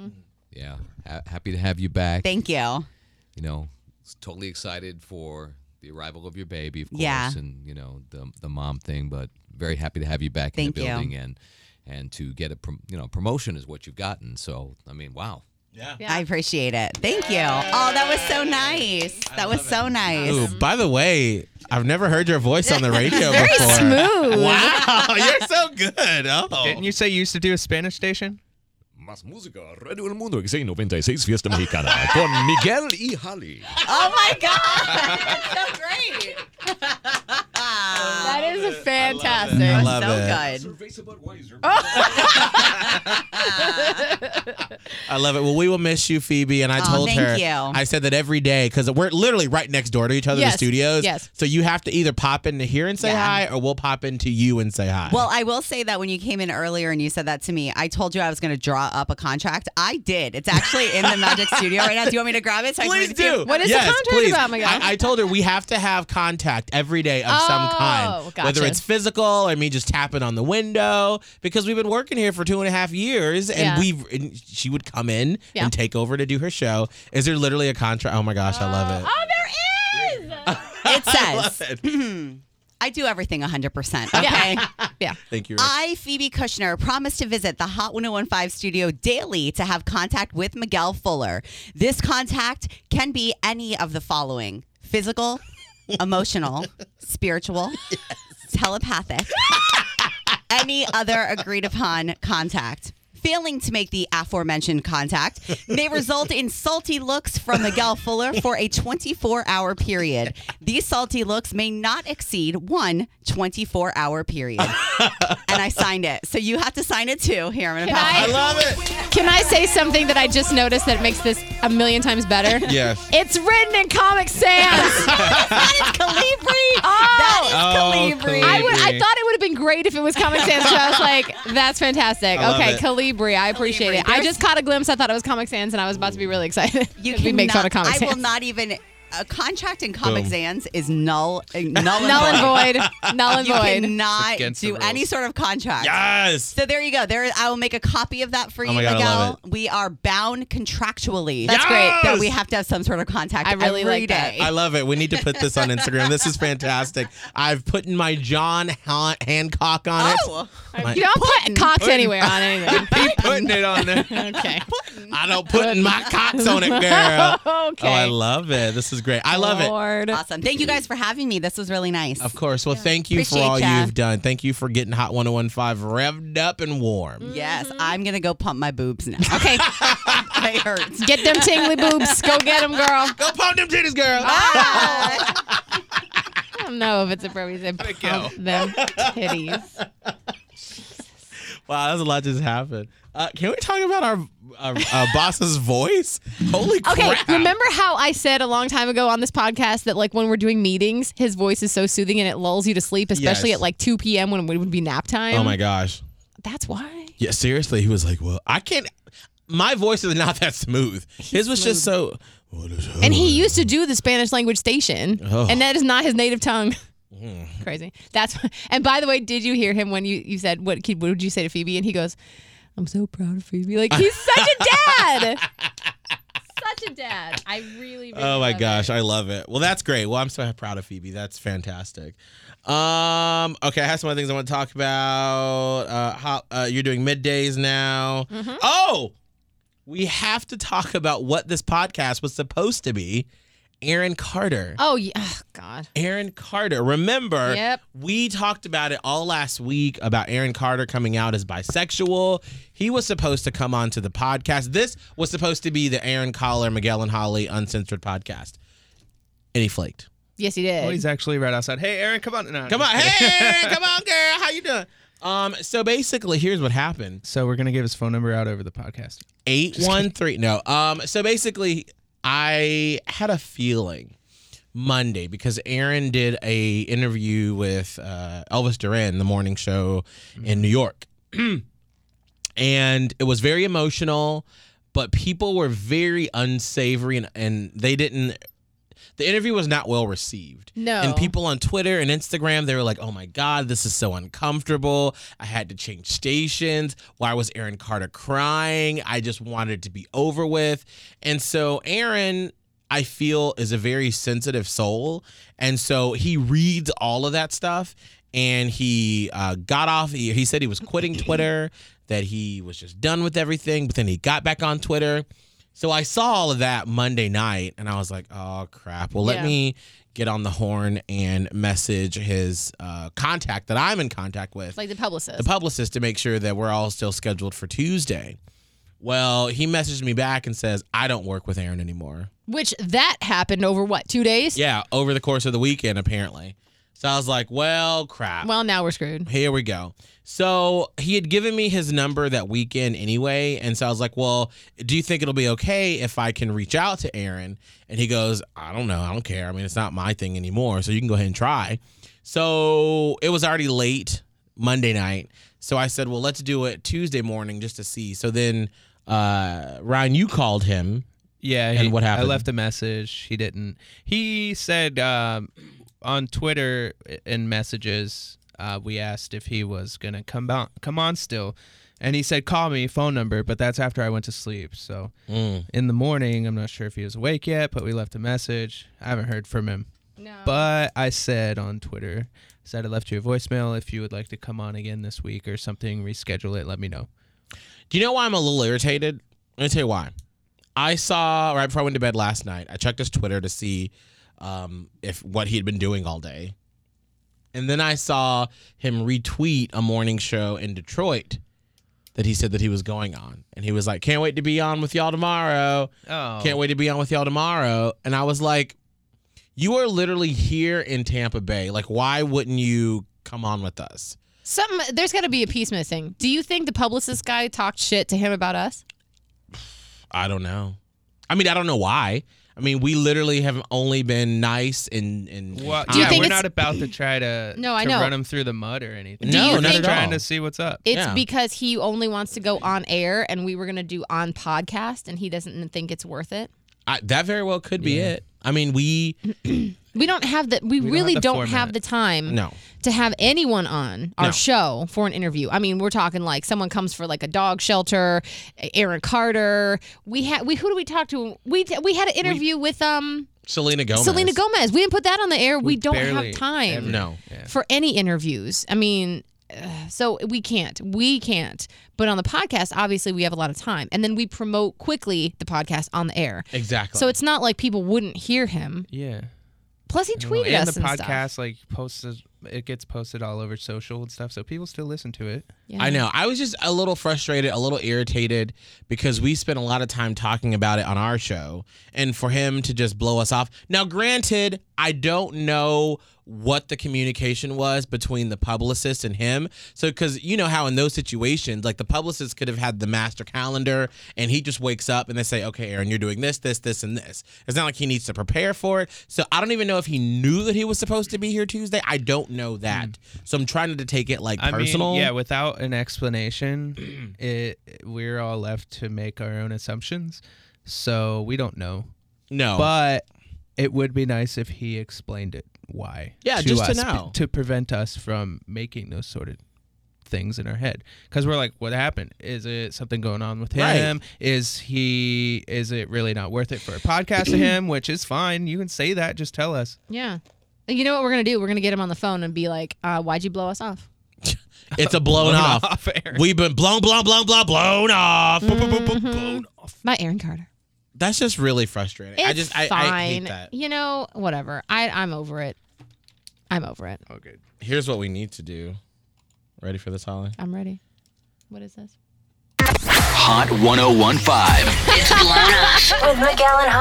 Yeah, happy to have you back. Thank you. Totally excited for the arrival of your baby, of course, Yeah. and the mom thing, but very happy to have you back Thank in the you. building and to get a promotion is what you've gotten. So I mean, wow. Yeah. I appreciate it. Thank you. Oh, that was so nice. That was so nice. Ooh, by the way, I've never heard your voice on the radio Very before. smooth. Wow, you're so good. Oh. Didn't you say you used to do a Spanish station? Más música, Radio El Mundo, X96, Fiesta Mexicana, con Miguel y Holly. Oh my God. That's so great. That is fantastic. I That was love so it. good. I love it. Well, we will miss you, Phoebe. And I Oh, told thank her, you. I said that every day because we're literally right next door to each other in the Yes, studios. yes. So you have to either pop into here and say Yeah. hi, or we'll pop into you and say hi. Well, I will say that when you came in earlier and you said that to me, I told you I was going to draw up a contract. I did. It's actually in the Magic Studio right now. Do you want me to grab it? So I can Please read it to you? do. What is the Yes, contract please. about, my God? I told her we have to have contact every day of some kind. gotcha. Whether it's physical or me just tapping on the window, because we've been working here for 2.5 years and Yeah. and she would come in Yeah. and take over to do her show. Is there literally a contract? Oh my gosh, I love it. Oh, there is. It I love says, it. I do everything 100%. Okay. Yeah. Thank you, Rick. I, Phoebe Kushner, promise to visit the Hot 1015 studio daily to have contact with Miguel Fuller. This contact can be any of the following: physical, emotional, spiritual, telepathic, any other agreed upon contact. Failing to make the aforementioned contact may result in salty looks from Miguel Fuller for a 24-hour period. These salty looks may not exceed one 24-hour period. And I signed it. So you have to sign it too. Here, I'm going to pass I it. love it. Can I say something that I just noticed that makes this a million times better? Yes. It's written in Comic Sans. That is Calibri. Oh. That is Oh, Calibri. I thought it would have been great if it was Comic Sans. So I was like, that's fantastic. I love Okay, it. Calibri. I appreciate Calibri. it. I just caught a glimpse. I thought it was Comic Sans, and I was about to be really excited. You we make fun of Comic I Sans. will not even. A contract in Comic Boom. Sans is null and Null and void. Null and You void. cannot Against the do rules. any sort of contract. Yes. So there you go. I will make a copy of that for you, Oh my God, I Miguel. love We are bound contractually. That's great. That we have to have some sort of contact I really every like that. day. I love it. We need to put this on Instagram. This is fantastic. I've put in my John Hancock on it. Oh, You don't put cocks anywhere on anything. Keep putting it on there. Okay. I don't put in my cocks on it, girl. Okay. Oh, I love it. This is great. I love it. Lord. awesome. Thank you guys for having me. This was really nice. Of course. Well, thank you for Appreciate all ya. you've done. Thank you for getting Hot 1015 revved up and warm. Yes, I'm going to go pump my boobs now. Okay. They hurt. Get them tingly boobs. Go get them, girl. Go pump them titties, girl. I don't know if it's appropriate to go. pump them titties. Wow, that's a lot just happened. Can we talk about our boss's voice? Holy crap. Okay, remember how I said a long time ago on this podcast that like when we're doing meetings, his voice is so soothing and it lulls you to sleep, especially Yes. at like 2 p.m. when it would be nap time? Oh my gosh. That's why. Yeah, seriously. He was like, well, I can't. My voice is not that smooth. His was just so. And he used to do the Spanish language station, Oh. and that is not his native tongue. Crazy. That's. And by the way, did you hear him when you said what would you say to Phoebe? And he goes, "I'm so proud of Phoebe." Like he's such a dad. Such a dad. I really. Oh my love gosh, it. I love it. Well, that's great. Well, I'm so proud of Phoebe. That's fantastic. Okay, I have some other things I want to talk about. How you're doing middays now. Mm-hmm. Oh, we have to talk about what this podcast was supposed to be. Aaron Carter. Oh yeah. Oh, God. Aaron Carter. Remember, Yep. we talked about it all last week about Aaron Carter coming out as bisexual. He was supposed to come on to the podcast. This was supposed to be the Aaron Collar, Miguel and Holly Uncensored podcast. And he flaked. Yes, he did. Oh, he's actually right outside. Hey, Aaron, come on. No, Come on. just kidding. Hey, Aaron, come on, girl. How you doing? So basically, here's what happened. So we're gonna give his phone number out over the podcast. 813. No. So basically, I had a feeling Monday because Aaron did a interview with Elvis Duran, the morning show in New York. And it was very emotional, but people were very unsavory and they didn't. The interview was not well received. No. And people on Twitter and Instagram, they were like, oh my God, this is so uncomfortable. I had to change stations. Why was Aaron Carter crying? I just wanted it to be over with. And so Aaron, I feel, is a very sensitive soul. And so he reads all of that stuff. And he got off. He said he was quitting Twitter, that he was just done with everything. But then he got back on Twitter. So I saw all of that Monday night, and I was like, oh, crap. Well, let Yeah. me get on the horn and message his contact that I'm in contact with, Like the publicist. the publicist, to make sure that we're all still scheduled for Tuesday. Well, he messaged me back and says, I don't work with Aaron anymore. Which that happened over what, 2 days? Yeah, over the course of the weekend, apparently. So I was like, well, crap. Well, now we're screwed. Here we go. So he had given me his number that weekend anyway. And so I was like, well, do you think it'll be okay if I can reach out to Aaron? And he goes, I don't know. I don't care. I mean, it's not my thing anymore. So you can go ahead and try. So it was already late Monday night. So I said, well, let's do it Tuesday morning just to see. So then, Ryan, you called him. Yeah. And what happened? I left a message. He didn't. He said on Twitter in messages, we asked if he was going to come on still. And he said, call me, phone number, but that's after I went to sleep. So in the morning, I'm not sure if he was awake yet, but we left a message. I haven't heard from him No. But I said on Twitter, I left you a voicemail. If you would like to come on again this week or something, reschedule it, let me know. Do you know why I'm a little irritated? Let me tell you why. I saw, right before I went to bed last night, I checked his Twitter to see if what he had been doing all day. And then I saw him retweet a morning show in Detroit that he said that he was going on. And he was like, can't wait to be on with y'all tomorrow. Oh. Can't wait to be on with y'all tomorrow. And I was like, you are literally here in Tampa Bay. Like, why wouldn't you come on with us? There's got to be a piece missing. Do you think the publicist guy talked shit to him about us? I don't know. I mean, I don't know why. I mean, we literally have only been nice and Well, Do you think we're it's- not about to try to, No, I to know. run him through the mud or anything. Do you no, not think- at all. Trying to see what's up. It's Yeah. because he only wants to go on air and we were going to do on podcast and he doesn't think it's worth it. That very well could be it. I mean, we We don't have the we don't really have the don't have format. the time No. to have anyone on our No. show for an interview. I mean, we're talking like someone comes for like a dog shelter, Aaron Carter. Who do we talk to? We had an interview with Selena Gomez. Selena Gomez. We didn't put that on the air. We don't have barely time ever- No. Yeah. for any interviews. I mean, so we can't. But on the podcast, obviously, we have a lot of time, and then we promote quickly the podcast on the air. Exactly. So it's not like people wouldn't hear him. Yeah. Plus, he tweeted and us the and podcast stuff. like it gets posted all over social and stuff, so people still listen to it. Yeah. I know. I was just a little frustrated, a little irritated because we spent a lot of time talking about it on our show, and for him to just blow us off. Now, granted, I don't know what the communication was between the publicist and him. So, because you know how in those situations, like the publicist could have had the master calendar and he just wakes up and they say, okay, Aaron, you're doing this, this, this, and this. It's not like he needs to prepare for it. So I don't even know if he knew that he was supposed to be here Tuesday. I don't know that. So I'm trying to take it like personal. I mean, yeah, without an explanation, we're all left to make our own assumptions. So we don't know. No. But it would be nice if he explained it. Why? Yeah, just to us, know. to prevent us from making those sort of things in our head, because we're like, what happened? Is it something going on with him? Right. Is it really not worth it for a podcast to him? Which is fine. You can say that. Just tell us. Yeah. You know what we're going to do? We're going to get him on the phone and be like, why'd you blow us off? It's a blown off. Aaron. We've been blown off. Blown off. By Aaron Carter. That's just really frustrating. It's I fine. hate that. You know, whatever. I'm over it. I'm over it. Okay. Here's what we need to do. Ready for this, Holly? I'm ready. What is this? Hot 1015. It's blown off with Miguel and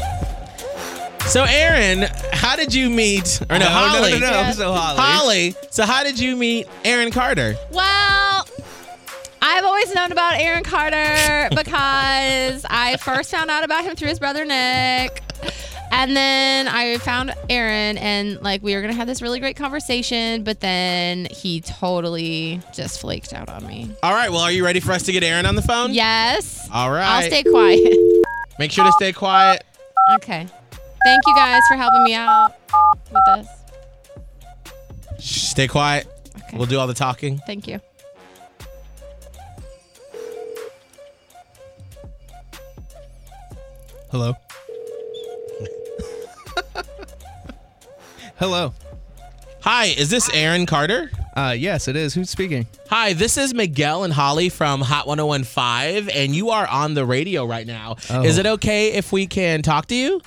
Holly. So, Aaron, how did you meet? Or no, Holly. No. Yeah. So Holly. Holly. So, how did you meet Aaron Carter? Well, I've always known about Aaron Carter because I first found out about him through his brother Nick. And then I found Aaron and like we were going to have this really great conversation, but then he totally just flaked out on me. All right. Well, are you ready for us to get Aaron on the phone? Yes. All right. I'll stay quiet. Make sure to stay quiet. Okay. Thank you guys for helping me out with this. Shh, stay quiet. Okay. We'll do all the talking. Thank you. Hello. Hello. Hi, is this Aaron Carter? Yes, it is. Who's speaking? Hi, this is Miguel and Holly from Hot 1015, and you are on the radio right now. Oh. Is it okay if we can talk to you?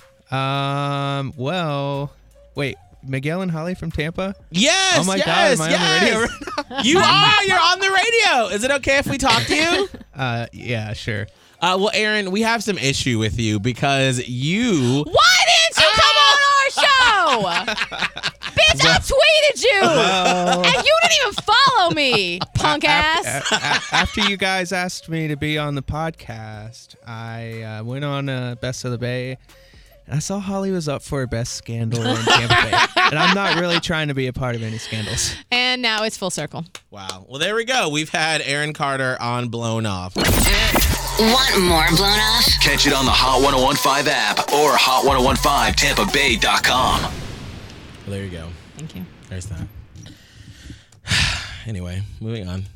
Well, wait. Miguel and Holly from Tampa? Yes. Oh my God, yes, am I on the radio yes. right now? You are. You're on the radio. Is it okay if we talk to you? Yeah, sure. Well, Aaron, we have some issue with you because you. Why didn't you come on our show? Bitch, I tweeted you. And you didn't even follow me, punk ass. After you guys asked me to be on the podcast, I went on Best of the Bay, and I saw Holly was up for Best Scandal in Tampa Bay. And I'm not really trying to be a part of any scandals. And now it's full circle. Wow. Well, there we go. We've had Aaron Carter on Blown Off. Want more blown off? Catch it on the Hot 1015 app or hot1015tampabay.com. Well, there you go. Thank you. There's that. Anyway, moving on.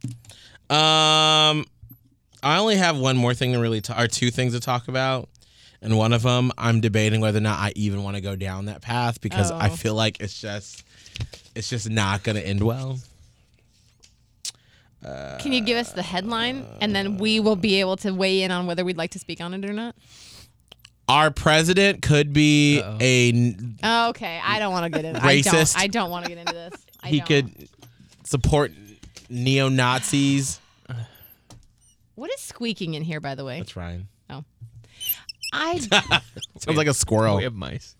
I only have one more thing to really or two things to talk about. and one of them I'm debating whether or not I even want to go down that path because I feel like it's just not going to end well. Can you give us the headline, and then we will be able to weigh in on whether we'd like to speak on it or not? Our president could be Oh, okay, I don't want to get into racist. I don't want to get into this. He could support neo-Nazis. What is squeaking in here, by the way? That's Ryan. Oh. Sounds like a squirrel. We have mice.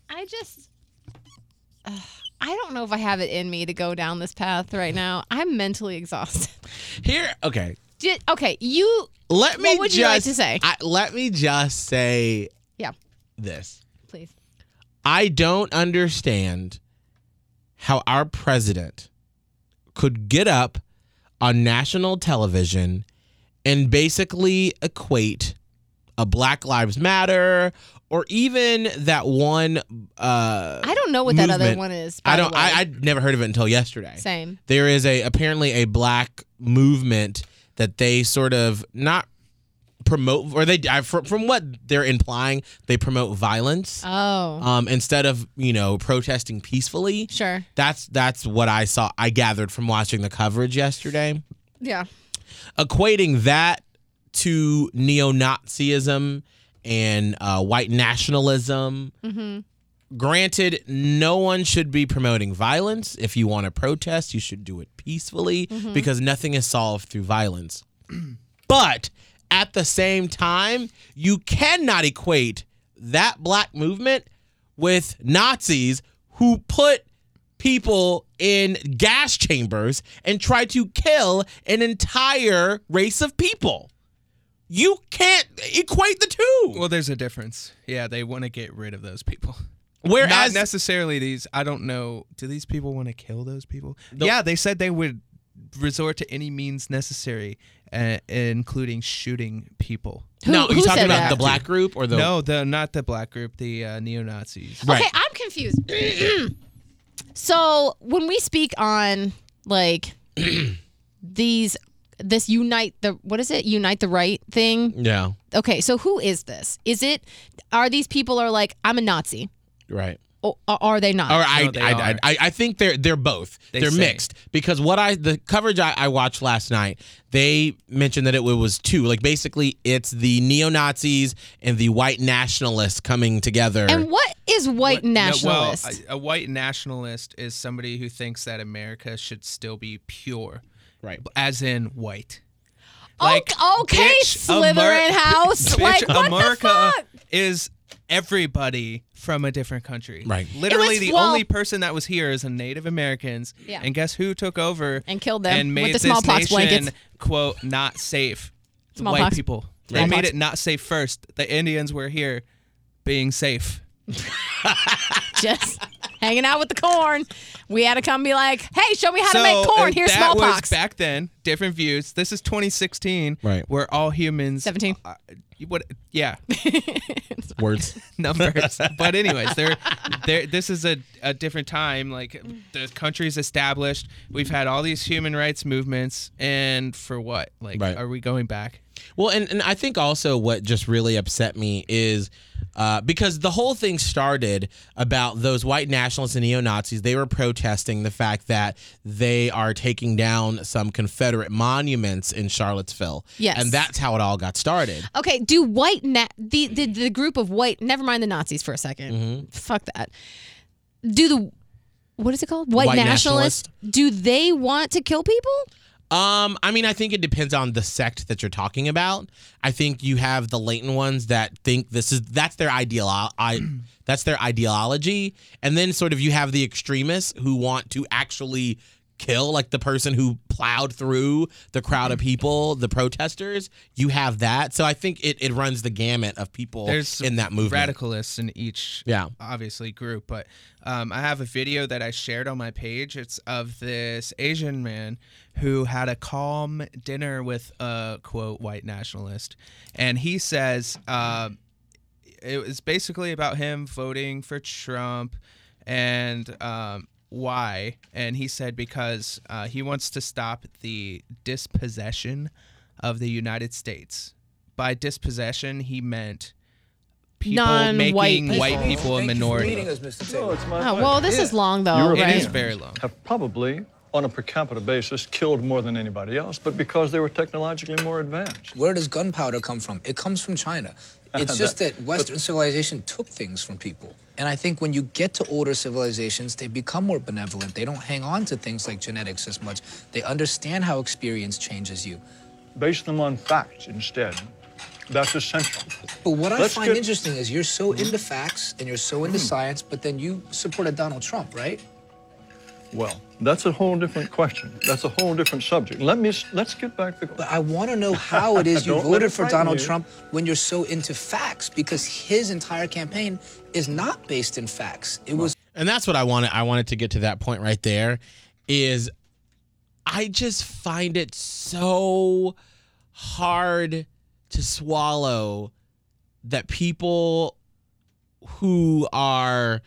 I don't know if I have it in me to go down this path right now. I'm mentally exhausted. Okay. Okay, What would you like to say? Let me just say this. Please. I don't understand how our president could get up on national television and basically equate a Black Lives Matter or even that one I don't know what that other one is. I'd never heard of it until yesterday. Same. There is apparently a black movement that they sort of not promote, or from what they're implying, they promote violence. Oh. Instead of protesting peacefully. Sure. That's what I gathered from watching the coverage yesterday. Yeah. Equating that to neo-Nazism and white nationalism. Mm-hmm. Granted, no one should be promoting violence. If you want to protest, you should do it peacefully because nothing is solved through violence. But at the same time, you cannot equate that black movement with Nazis who put people in gas chambers and try to kill an entire race of people. You can't equate the two. Well, there's a difference. Yeah, they want to get rid of those people. Whereas not necessarily these, I don't know. Do these people want to kill those people? Yeah, they said they would resort to any means necessary, including shooting people. Who you talking said about that? the black group or the not the black group, the neo-Nazis. Right. Okay, I'm confused. So when we speak on like this unite the right thing? Yeah. Okay, so who is this? Are these people are like, I'm a Nazi? Right. Or are they not? Or No, I think they're both. They're say. mixed because the coverage I watched last night, they mentioned that it was two. Like basically, it's the neo-Nazis and the white nationalists coming together. And what is white nationalist? A white nationalist is somebody who thinks that America should still be pure, right? As in white. Okay, Slytherin house. Bitch, like what America the fuck? is everybody from a different country. Right. Literally, the only person that was here is a Native Americans. Yeah. And guess who took over and killed them and made with the this smallpox nation, blankets? quote, not safe. Smallpox. White people. They Smallpox. made it not safe first. The Indians were here being safe. Just hanging out with the corn. We had to come be like, hey, show me how to make corn. Here's that smallpox. was back then. Different views. This is 2016. Right. Where all humans. 17. Yeah. Words. Numbers. But anyways, this is a different time. Like the country's established. We've had all these human rights movements, and for what? Like, Right. Are we going back? Well, and I think also what just really upset me is because the whole thing started about those white nationalists and neo-Nazis. They were protesting the fact that they are taking down some Confederate monuments in Charlottesville. Yes. And that's how it all got started. Okay, do the group of white, never mind the Nazis for a second. Fuck that. What is it called? White nationalists. Do they want to kill people? I mean, I think it depends on the sect that you're talking about. I think you have the latent ones that think that's their that's their ideology, and then sort of you have the extremists who want to actually kill, like the person who plowed through the crowd of people, the protesters. You have that, so I think it runs the gamut of people in that movement. Radicalists in each, obviously group, but I have a video that I shared on my page. It's of this Asian man who had a calm dinner with a, quote, white nationalist. And he says it was basically about him voting for Trump and why. And he said because he wants to stop the dispossession of the United States. By dispossession, he meant people Non-white making white people a minority. Oh, well, this is long, though, It right? is very long. Have probably, on a per capita basis, killed more than anybody else, but because they were technologically more advanced. Where does gunpowder come from? It comes from China. It's just that Western civilization took things from people. And I think when you get to older civilizations, they become more benevolent. They don't hang on to things like genetics as much. They understand how experience changes you. Base them on facts instead. That's essential. But what I find interesting is you're so into facts and you're so into science, but then you supported Donald Trump, right? Well, that's a whole different question. That's a whole different subject. Let's get back to... But I want to know how it is you Don't let voted it for frighten Donald you. Trump when you're so into facts, because his entire campaign is not based in facts. It was... And that's what I wanted to get to that point right there is I just find it so hard to swallow that people who are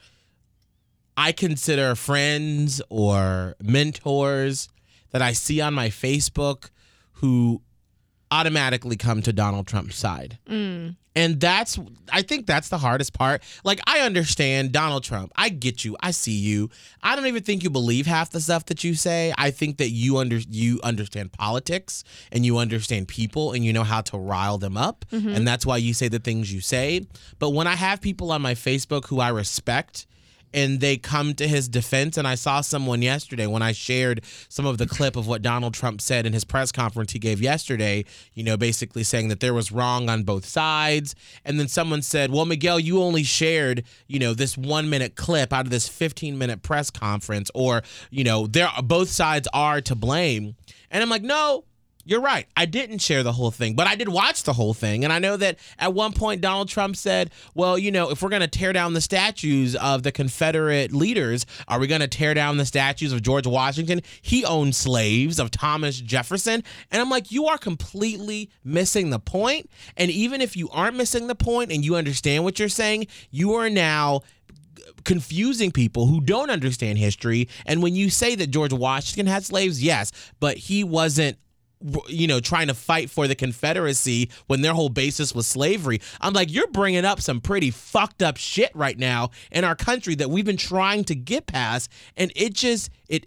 I consider friends or mentors that I see on my Facebook who automatically come to Donald Trump's side. And I think that's the hardest part. Like, I understand Donald Trump. I get you. I see you. I don't even think you believe half the stuff that you say. I think that you understand politics and you understand people and you know how to rile them up. And that's why you say the things you say. But when I have people on my Facebook who I respect and they come to his defense, and I saw someone yesterday when I shared some of the clip of what Donald Trump said in his press conference he gave yesterday, basically saying that there was wrong on both sides. And then someone said, well, Miguel, you only shared, this 1 minute clip out of this 15-minute press conference, or, both sides are to blame. And I'm like, no, you're right. I didn't share the whole thing, but I did watch the whole thing. And I know that at one point Donald Trump said, well, if we're going to tear down the statues of the Confederate leaders, are we going to tear down the statues of George Washington? He owned slaves, of Thomas Jefferson. And I'm like, you are completely missing the point. And even if you aren't missing the point and you understand what you're saying, you are now confusing people who don't understand history. And when you say that George Washington had slaves, yes, but he wasn't trying to fight for the Confederacy when their whole basis was slavery. I'm like, you're bringing up some pretty fucked up shit right now in our country that we've been trying to get past, and it just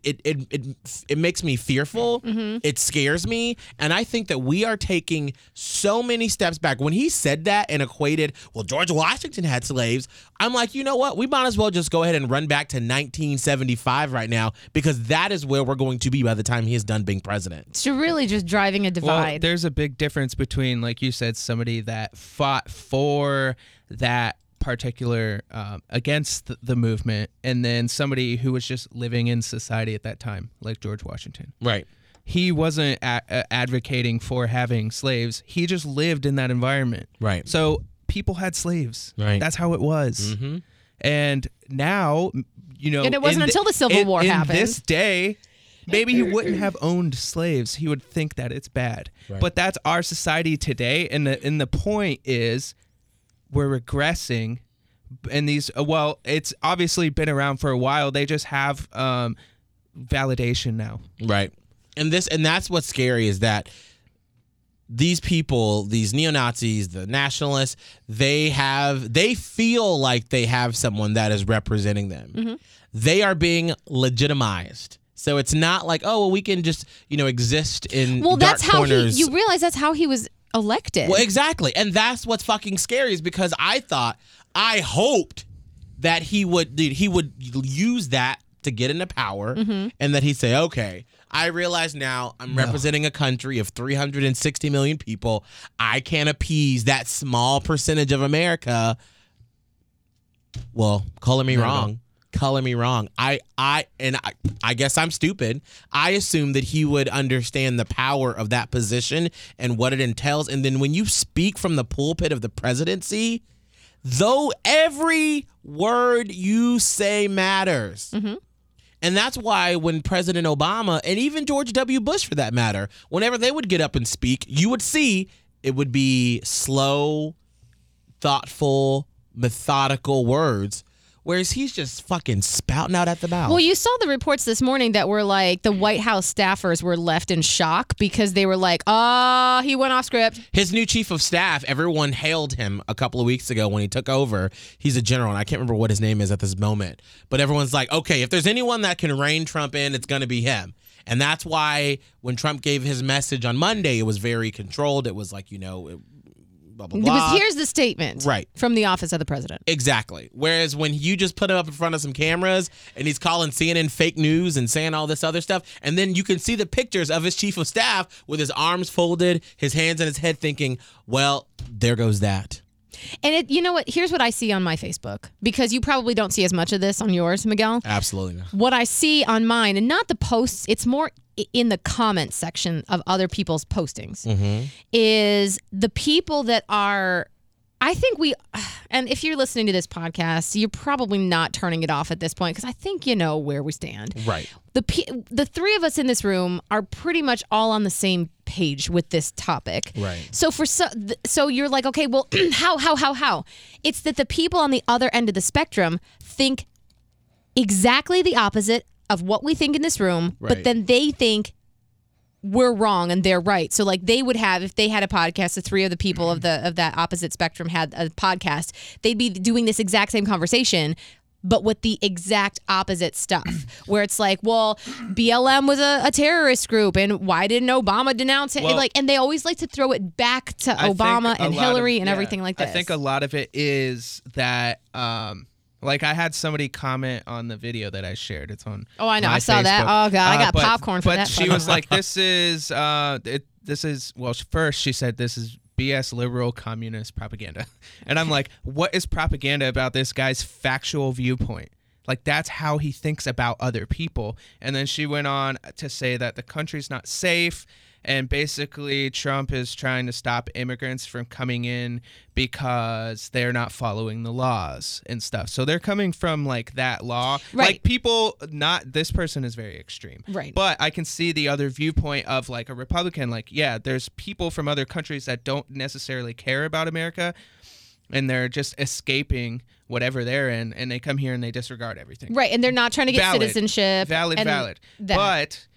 it makes me fearful. It scares me, and I think that we are taking so many steps back. When he said that and equated, well, George Washington had slaves, I'm like, you know what? We might as well just go ahead and run back to 1975 right now, because that is where we're going to be by the time he is done being president. So really just driving a divide. Well, there's a big difference between, like you said, somebody that fought for that particular against the movement, and then somebody who was just living in society at that time, like George Washington. Right. He wasn't advocating for having slaves. He just lived in that environment. Right. So people had slaves. Right. That's how it was. And now, and it wasn't until the Civil War happened. In this day, maybe he wouldn't have owned slaves. He would think that it's bad. Right. But that's our society today. And the point is, we're regressing. And these, it's obviously been around for a while. They just have validation now. Right. And that's what's scary, is that these people, these neo-Nazis, the nationalists, they feel like they have someone that is representing them. They are being legitimized. So it's not like, oh, well, we can just, exist in dark corners. You realize that's how he was elected. Well, exactly. And that's what's fucking scary, is because I hoped that he would use that to get into power, and that he'd say, okay, I realize now I'm representing a country of 360 million people. I can't appease that small percentage of America. Well, calling me wrong. Color me wrong. I guess I'm stupid. I assumed that he would understand the power of that position and what it entails. And then when you speak from the pulpit of the presidency, though every word you say matters. And that's why when President Obama, and even George W. Bush for that matter, whenever they would get up and speak, you would see it would be slow, thoughtful, methodical words. whereas he's just fucking spouting out at the mouth. Well, you saw the reports this morning that were like the White House staffers were left in shock because they were like, he went off script. His new chief of staff, everyone hailed him a couple of weeks ago when he took over. He's a general, and I can't remember what his name is at this moment. But everyone's like, okay, if there's anyone that can rein Trump in, it's going to be him. And that's why when Trump gave his message on Monday, it was very controlled. It was like, blah, blah, blah. Here's the statement from the office of the president. Exactly. Whereas when you just put him up in front of some cameras and he's calling CNN fake news and saying all this other stuff, and then you can see the pictures of his chief of staff with his arms folded, his hands on his head thinking, well, there goes that. And you know what? Here's what I see on my Facebook, because you probably don't see as much of this on yours, Miguel. Absolutely not. What I see on mine, and not the posts, it's more in the comments section of other people's postings, is the people that are, I think and if you're listening to this podcast, you're probably not turning it off at this point, because I think you know where we stand. Right. The three of us in this room are pretty much all on the same page with this topic. Right. So so you're like, okay, well, how? It's that the people on the other end of the spectrum think exactly the opposite of what we think in this room, but then they think we're wrong and they're right. So like they would have, if they had a podcast, the three of the people of that opposite spectrum had a podcast, they'd be doing this exact same conversation, but with the exact opposite stuff, where it's like, well, BLM was a terrorist group, and why didn't Obama denounce it? Well, and they always like to throw it back to Obama and Hillary and everything like this. I think a lot of it is that, like I had somebody comment on the video that I shared. It's on. Oh, I know. I Facebook. saw that. Oh God, I got popcorn for that. But she was like, "This is Well, first she said this is BS liberal communist propaganda," and I'm like, "What is propaganda about this guy's factual viewpoint? Like that's how he thinks about other people." And then she went on to say that the country's not safe. And basically, Trump is trying to stop immigrants from coming in because they're not following the laws and stuff. So they're coming from like that law. Right. Like people, not this person is very extreme. Right. But I can see the other viewpoint of like a Republican. Like, yeah, there's people from other countries that don't necessarily care about America, and they're just escaping whatever they're in, and they come here and they disregard everything. Right. And they're not trying to get citizenship. Valid. But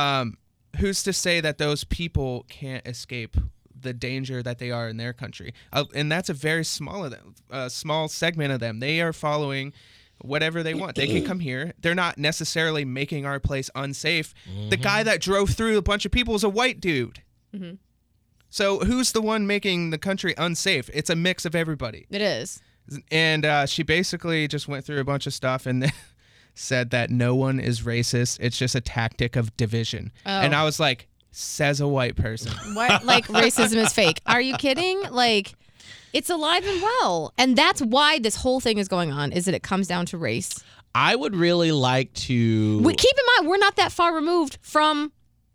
who's to say that those people can't escape the danger that they are in their country? And that's a very small segment of them. They are following whatever they want. They can come here. They're not necessarily making our place unsafe. The guy that drove through a bunch of people is a white dude. Mm-hmm. So who's the one making the country unsafe? It's a mix of everybody. It is. And she basically just went through a bunch of stuff and said that no one is racist. It's just a tactic of division. Oh. And I was like, says a white person. What? Like racism is fake. Are you kidding? Like it's alive and well. And that's why this whole thing is going on, is that it comes down to race. I would really like to... Keep in mind, we're not that far removed from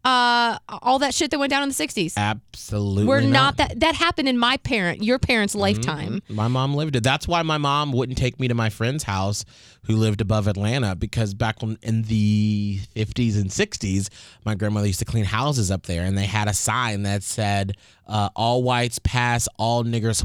all that shit that went down in the 60s. Absolutely We're not that happened in your parents' lifetime. My mom lived it. That's why my mom wouldn't take me to my friend's house who lived above Atlanta, because back in the 50s and 60s, my grandmother used to clean houses up there, and they had a sign that said, all whites pass, all niggers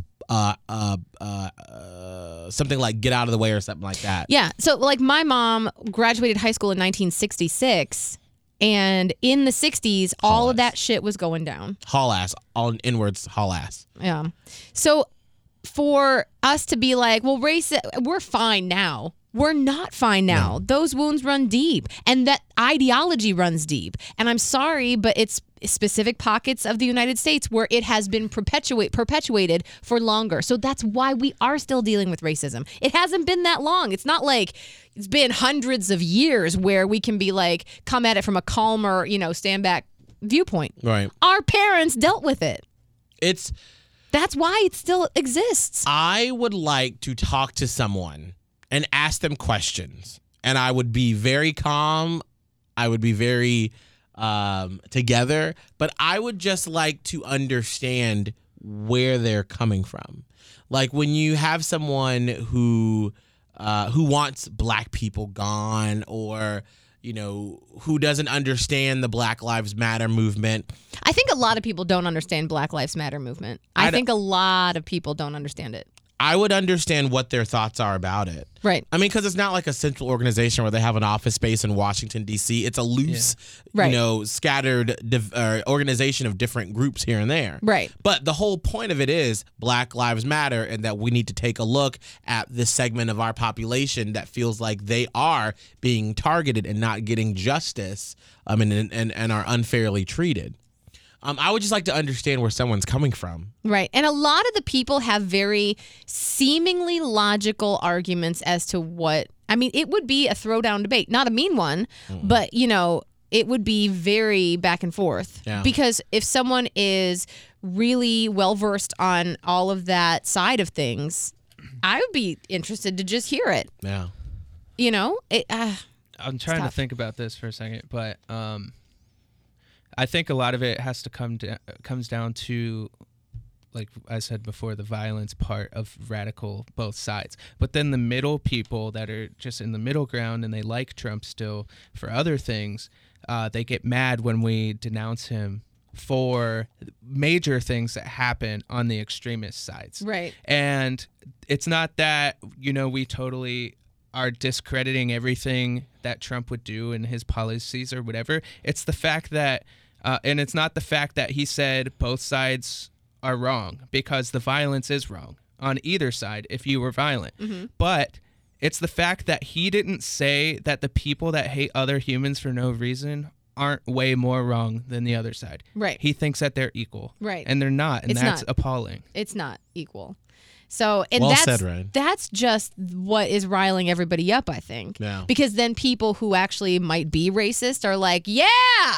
something like get out of the way or something like that. Yeah. So like my mom graduated high school in 1966. And in the 60s, all of that shit was going down. Haul ass. All inwards, haul ass. Yeah. So for us to be like, well, we're fine now. We're not fine now. No. Those wounds run deep. And that ideology runs deep. And I'm sorry, but it's specific pockets of the United States where it has been perpetuated for longer. So that's why we are still dealing with racism. It hasn't been that long. It's not like it's been hundreds of years where we can be like, come at it from a calmer, stand back viewpoint. Right. Our parents dealt with it. That's why it still exists. I would like to talk to someone and ask them questions. And I would be very calm. I would be very together. But I would just like to understand where they're coming from. Like when you have someone who wants black people gone, or who doesn't understand the Black Lives Matter movement. I think a lot of people don't understand Black Lives Matter movement. I think a lot of people don't understand it. I would understand what their thoughts are about it. Right. I mean, because it's not like a central organization where they have an office space in Washington, D.C. It's a loose, scattered organization of different groups here and there. Right. But the whole point of it is Black Lives Matter, and that we need to take a look at this segment of our population that feels like they are being targeted and not getting justice and are unfairly treated. I would just like to understand where someone's coming from. Right. And a lot of the people have very seemingly logical arguments as to what, I mean, it would be a throwdown debate, not a mean one, but, it would be very back and forth. Yeah. Because if someone is really well-versed on all of that side of things, I would be interested to just hear it. Yeah. I'm trying to think about this for a second, but I think a lot of it has to comes down to, like I said before, the violence part of radical both sides. But then the middle people that are just in the middle ground and they like Trump still for other things, they get mad when we denounce him for major things that happen on the extremist sides. Right. And it's not that, we totally are discrediting everything that Trump would do in his policies or whatever. It's the fact that and it's not the fact that he said both sides are wrong, because the violence is wrong on either side if you were violent. Mm-hmm. But it's the fact that he didn't say that the people that hate other humans for no reason aren't way more wrong than the other side. Right. He thinks that they're equal. Right. And they're not. And that's not appalling. It's not equal. So, and Well that's said, Ryan. that's just what is riling everybody up, I think. Yeah. Because then people who actually might be racist are like, yeah.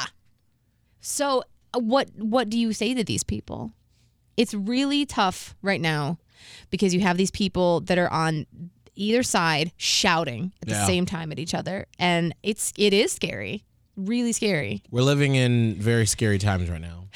So what do you say to these people? It's really tough right now because you have these people that are on either side shouting at the same time at each other, and it is scary, really scary. We're living in very scary times right now.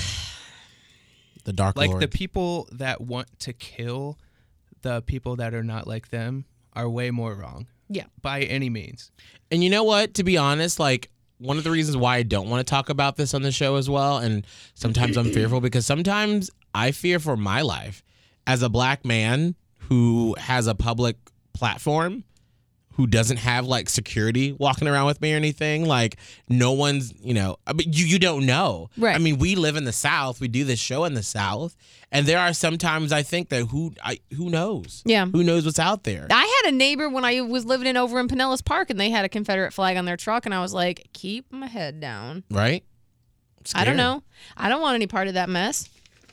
The Dark Lord. Like the people that want to kill the people that are not like them are way more wrong. Yeah. By any means. And you know what? To be honest, like, one of the reasons why I don't want to talk about this on the show as well, and sometimes I'm fearful, because sometimes I fear for my life as a black man who has a public platform, who doesn't have like security walking around with me or anything. Like, no one's, I mean, you don't know. Right. I mean, we live in the South. We do this show in the South. And there are sometimes I think that who knows? Yeah. Who knows what's out there? I had a neighbor when I was living over in Pinellas Park, and they had a Confederate flag on their truck, and I was like, keep my head down. Right? I don't know. I don't want any part of that mess.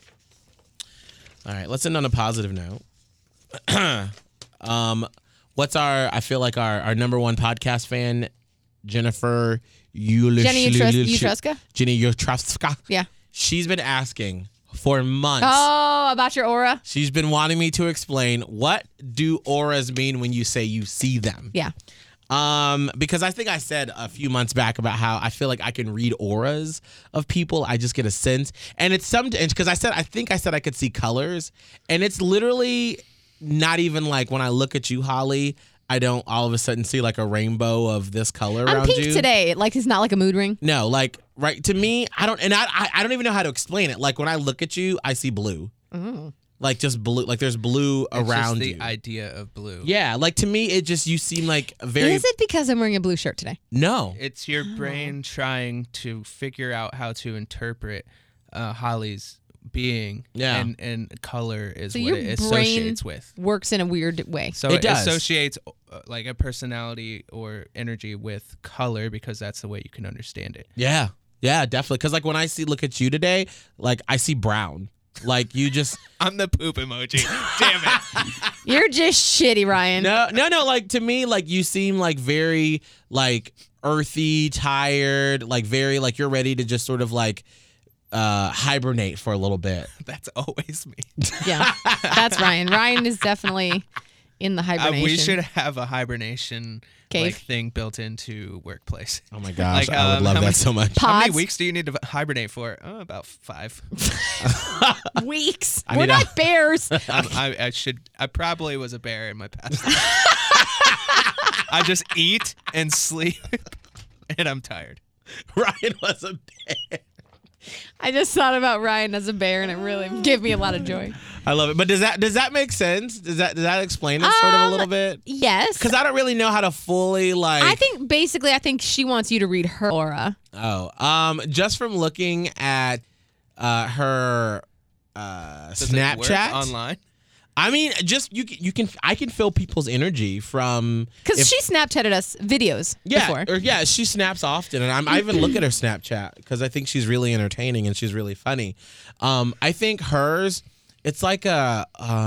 All right, let's end on a positive note. What's I feel like our number one podcast fan, Jennifer Yutruska? Jenny Yutruska. Yeah. She's been asking for months. Oh, about your aura? She's been wanting me to explain, what do auras mean when you say you see them? Yeah. Because I think I said a few months back about how I feel like I can read auras of people. I just get a sense. And it's because I think I said I could see colors. And it's literally not even like when I look at you, Holly, I don't all of a sudden see like a rainbow of this color around you. I'm pink today. Like, it's not like a mood ring. No, like, right, to me, I don't even know how to explain it. Like, when I look at you, I see blue. Mm. Like, just blue. Like, there's blue around you. It's just the idea of blue. Yeah, like, to me, it just, you seem like very... Is it because I'm wearing a blue shirt today? No. It's your brain trying to figure out how to interpret Holly's being. Yeah. And color is So what your it brain associates with. Works in a weird way. So It it does. associates like a personality or energy with color because that's the way you can understand it. Yeah. Yeah, definitely. Because, like, when I look at you today, like, I see brown. Like, you just... I'm the poop emoji. Damn it. You're just shitty, Ryan. No. Like, to me, like, you seem like very, like, earthy, tired, like, very, like, you're ready to just sort of, like, hibernate for a little bit. That's always me. Yeah, that's Ryan. Ryan is definitely in the hibernation. We should have a hibernation Cave. thing built into workplace. Oh my gosh, Like, I would love that so much. How many Pods? weeks do you need to hibernate for? About 5. Weeks. I We're need a- not bears. I probably was a bear in my past life. I just eat and sleep, and I'm tired. Ryan was a bear. I just thought about Ryan as a bear, and it really gave me a lot of joy. I love it. But does that make sense? Does that explain it sort of a little bit? Yes. Because I don't really know how to fully like. I think she wants you to read her aura. Oh, just from looking at her Does Snapchat it work online. I mean, just I can feel people's energy from because she Snapchatted us videos before. She snaps often, and I even look at her Snapchat because I think she's really entertaining and she's really funny. I think hers, it's like a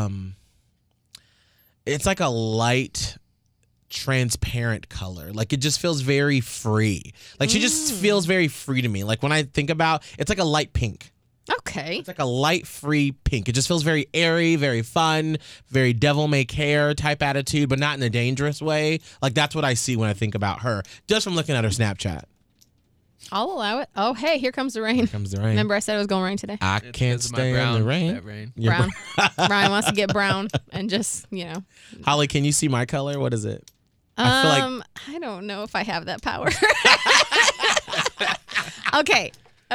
light, transparent color. Like it just feels very free. Like she just feels very free to me. Like when I think about, it's like a light pink. Okay. It's like a light, free pink. It just feels very airy, very fun, very devil may care type attitude, but not in a dangerous way. Like that's what I see when I think about her, just from looking at her Snapchat. I'll allow it. Oh, hey, here comes the rain. Here comes the rain. Remember I said it was going to rain today? I can't stand the rain. Brown. Ryan wants to get brown and just, Holly, can you see my color? What is it? I feel like I don't know if I have that power. Okay.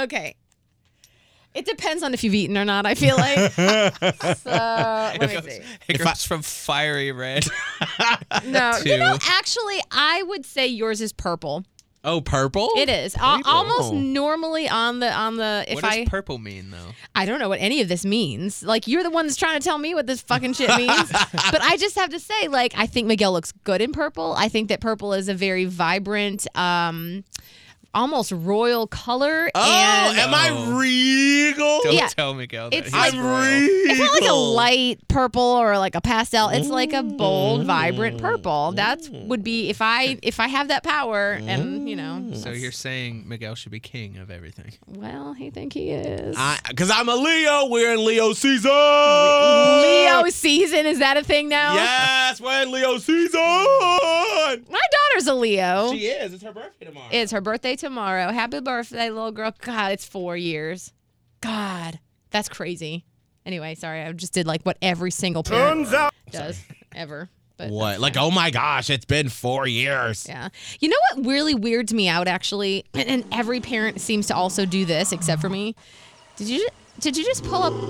It depends on if you've eaten or not, I feel like. So, let me see. It goes from fiery red No, to... actually, I would say yours is purple. Oh, purple? It is. Almost normally on the What does purple mean, though? I don't know what any of this means. Like, you're the one that's trying to tell me what this fucking shit means. But I just have to say, like, I think Miguel looks good in purple. I think that purple is a very vibrant, almost royal color. Am I regal? Don't tell Miguel that I'm regal. It's not like a light purple or like a pastel. It's like a bold, vibrant purple. That would be if I have that power, and So you're saying Miguel should be king of everything? Well, I think he is. Because I'm a Leo. We're in Leo season. Leo season, is that a thing now? Yes, we're in Leo season. My daughter's a Leo. She is. It's her birthday tomorrow. It's her birthday tomorrow. Happy birthday, little girl. God, it's 4 years. God, that's crazy. Anyway, sorry, I just did like what every single parent does ever. But what? Like, oh my gosh, it's been 4 years. Yeah. You know what really weirds me out, actually, and every parent seems to also do this except for me. Did you just pull up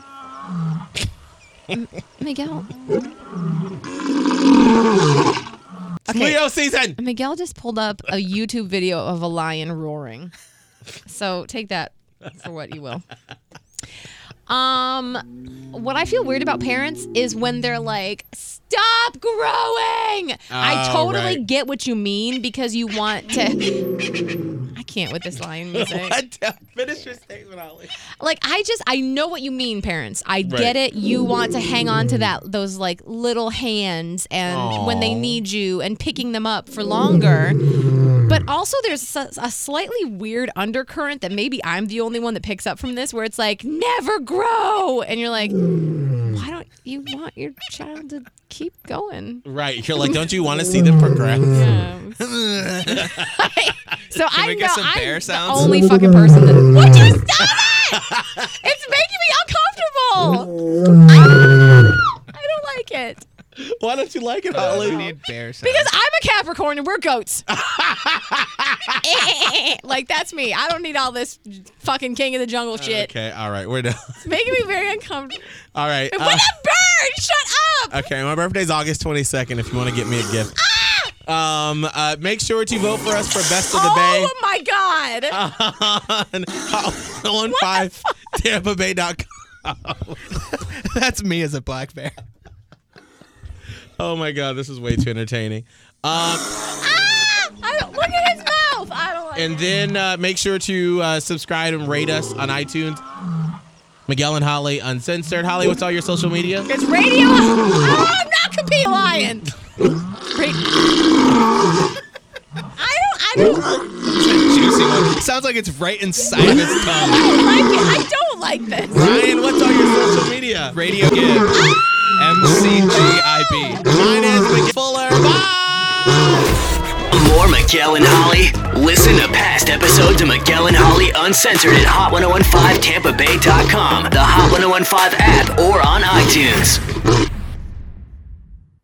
Miguel? Okay. Leo season. Miguel just pulled up a YouTube video of a lion roaring. So take that for what you will. What I feel weird about parents is when they're like, stop growing. I totally get what you mean because you want to. I can't with this lion music. Finish your statement, Holly. Like, I know what you mean, parents. I get it. You want to hang on to those like little hands and when they need you and picking them up for longer. But also there's a slightly weird undercurrent that maybe I'm the only one that picks up from this where it's like, never grow. And you're like, why don't you want your child to keep going? Right. You're like, don't you want to see them progress? Yeah. So Can I we know get some I'm bear the sounds? only fucking person that. Would you stop it? It's making me uncomfortable. I don't like it. Why don't you like it, Holly? We need bear sounds. Because I'm a Capricorn and we're goats. Like, that's me. I don't need all this fucking king of the jungle shit. Okay, all right, we're done. It's making me very uncomfortable. All right. What a bird! Shut up! Okay, my birthday's August 22nd if you want to get me a gift. Make sure to vote for us for Best of the Bay. Oh my God! On Hot105 TampaBay.com. That's me as a black bear. Oh my God, this is way too entertaining. Look at his mouth. I don't like And it. then make sure to subscribe and rate us on iTunes. Miguel and Holly Uncensored. Holly, what's all your social media? It's radio. Oh, I'm not competing lion. I don't. Juicy one. Sounds like it's right inside of his tongue. I don't like this. Ryan, what's all your social media? Radio Gibb. MCGIB. Mine is Miguel Fuller. Bye! More Miguel and Holly? Listen to past episodes of Miguel and Holly Uncensored at Hot1015TampaBay.com, the Hot 1015 app, or on iTunes.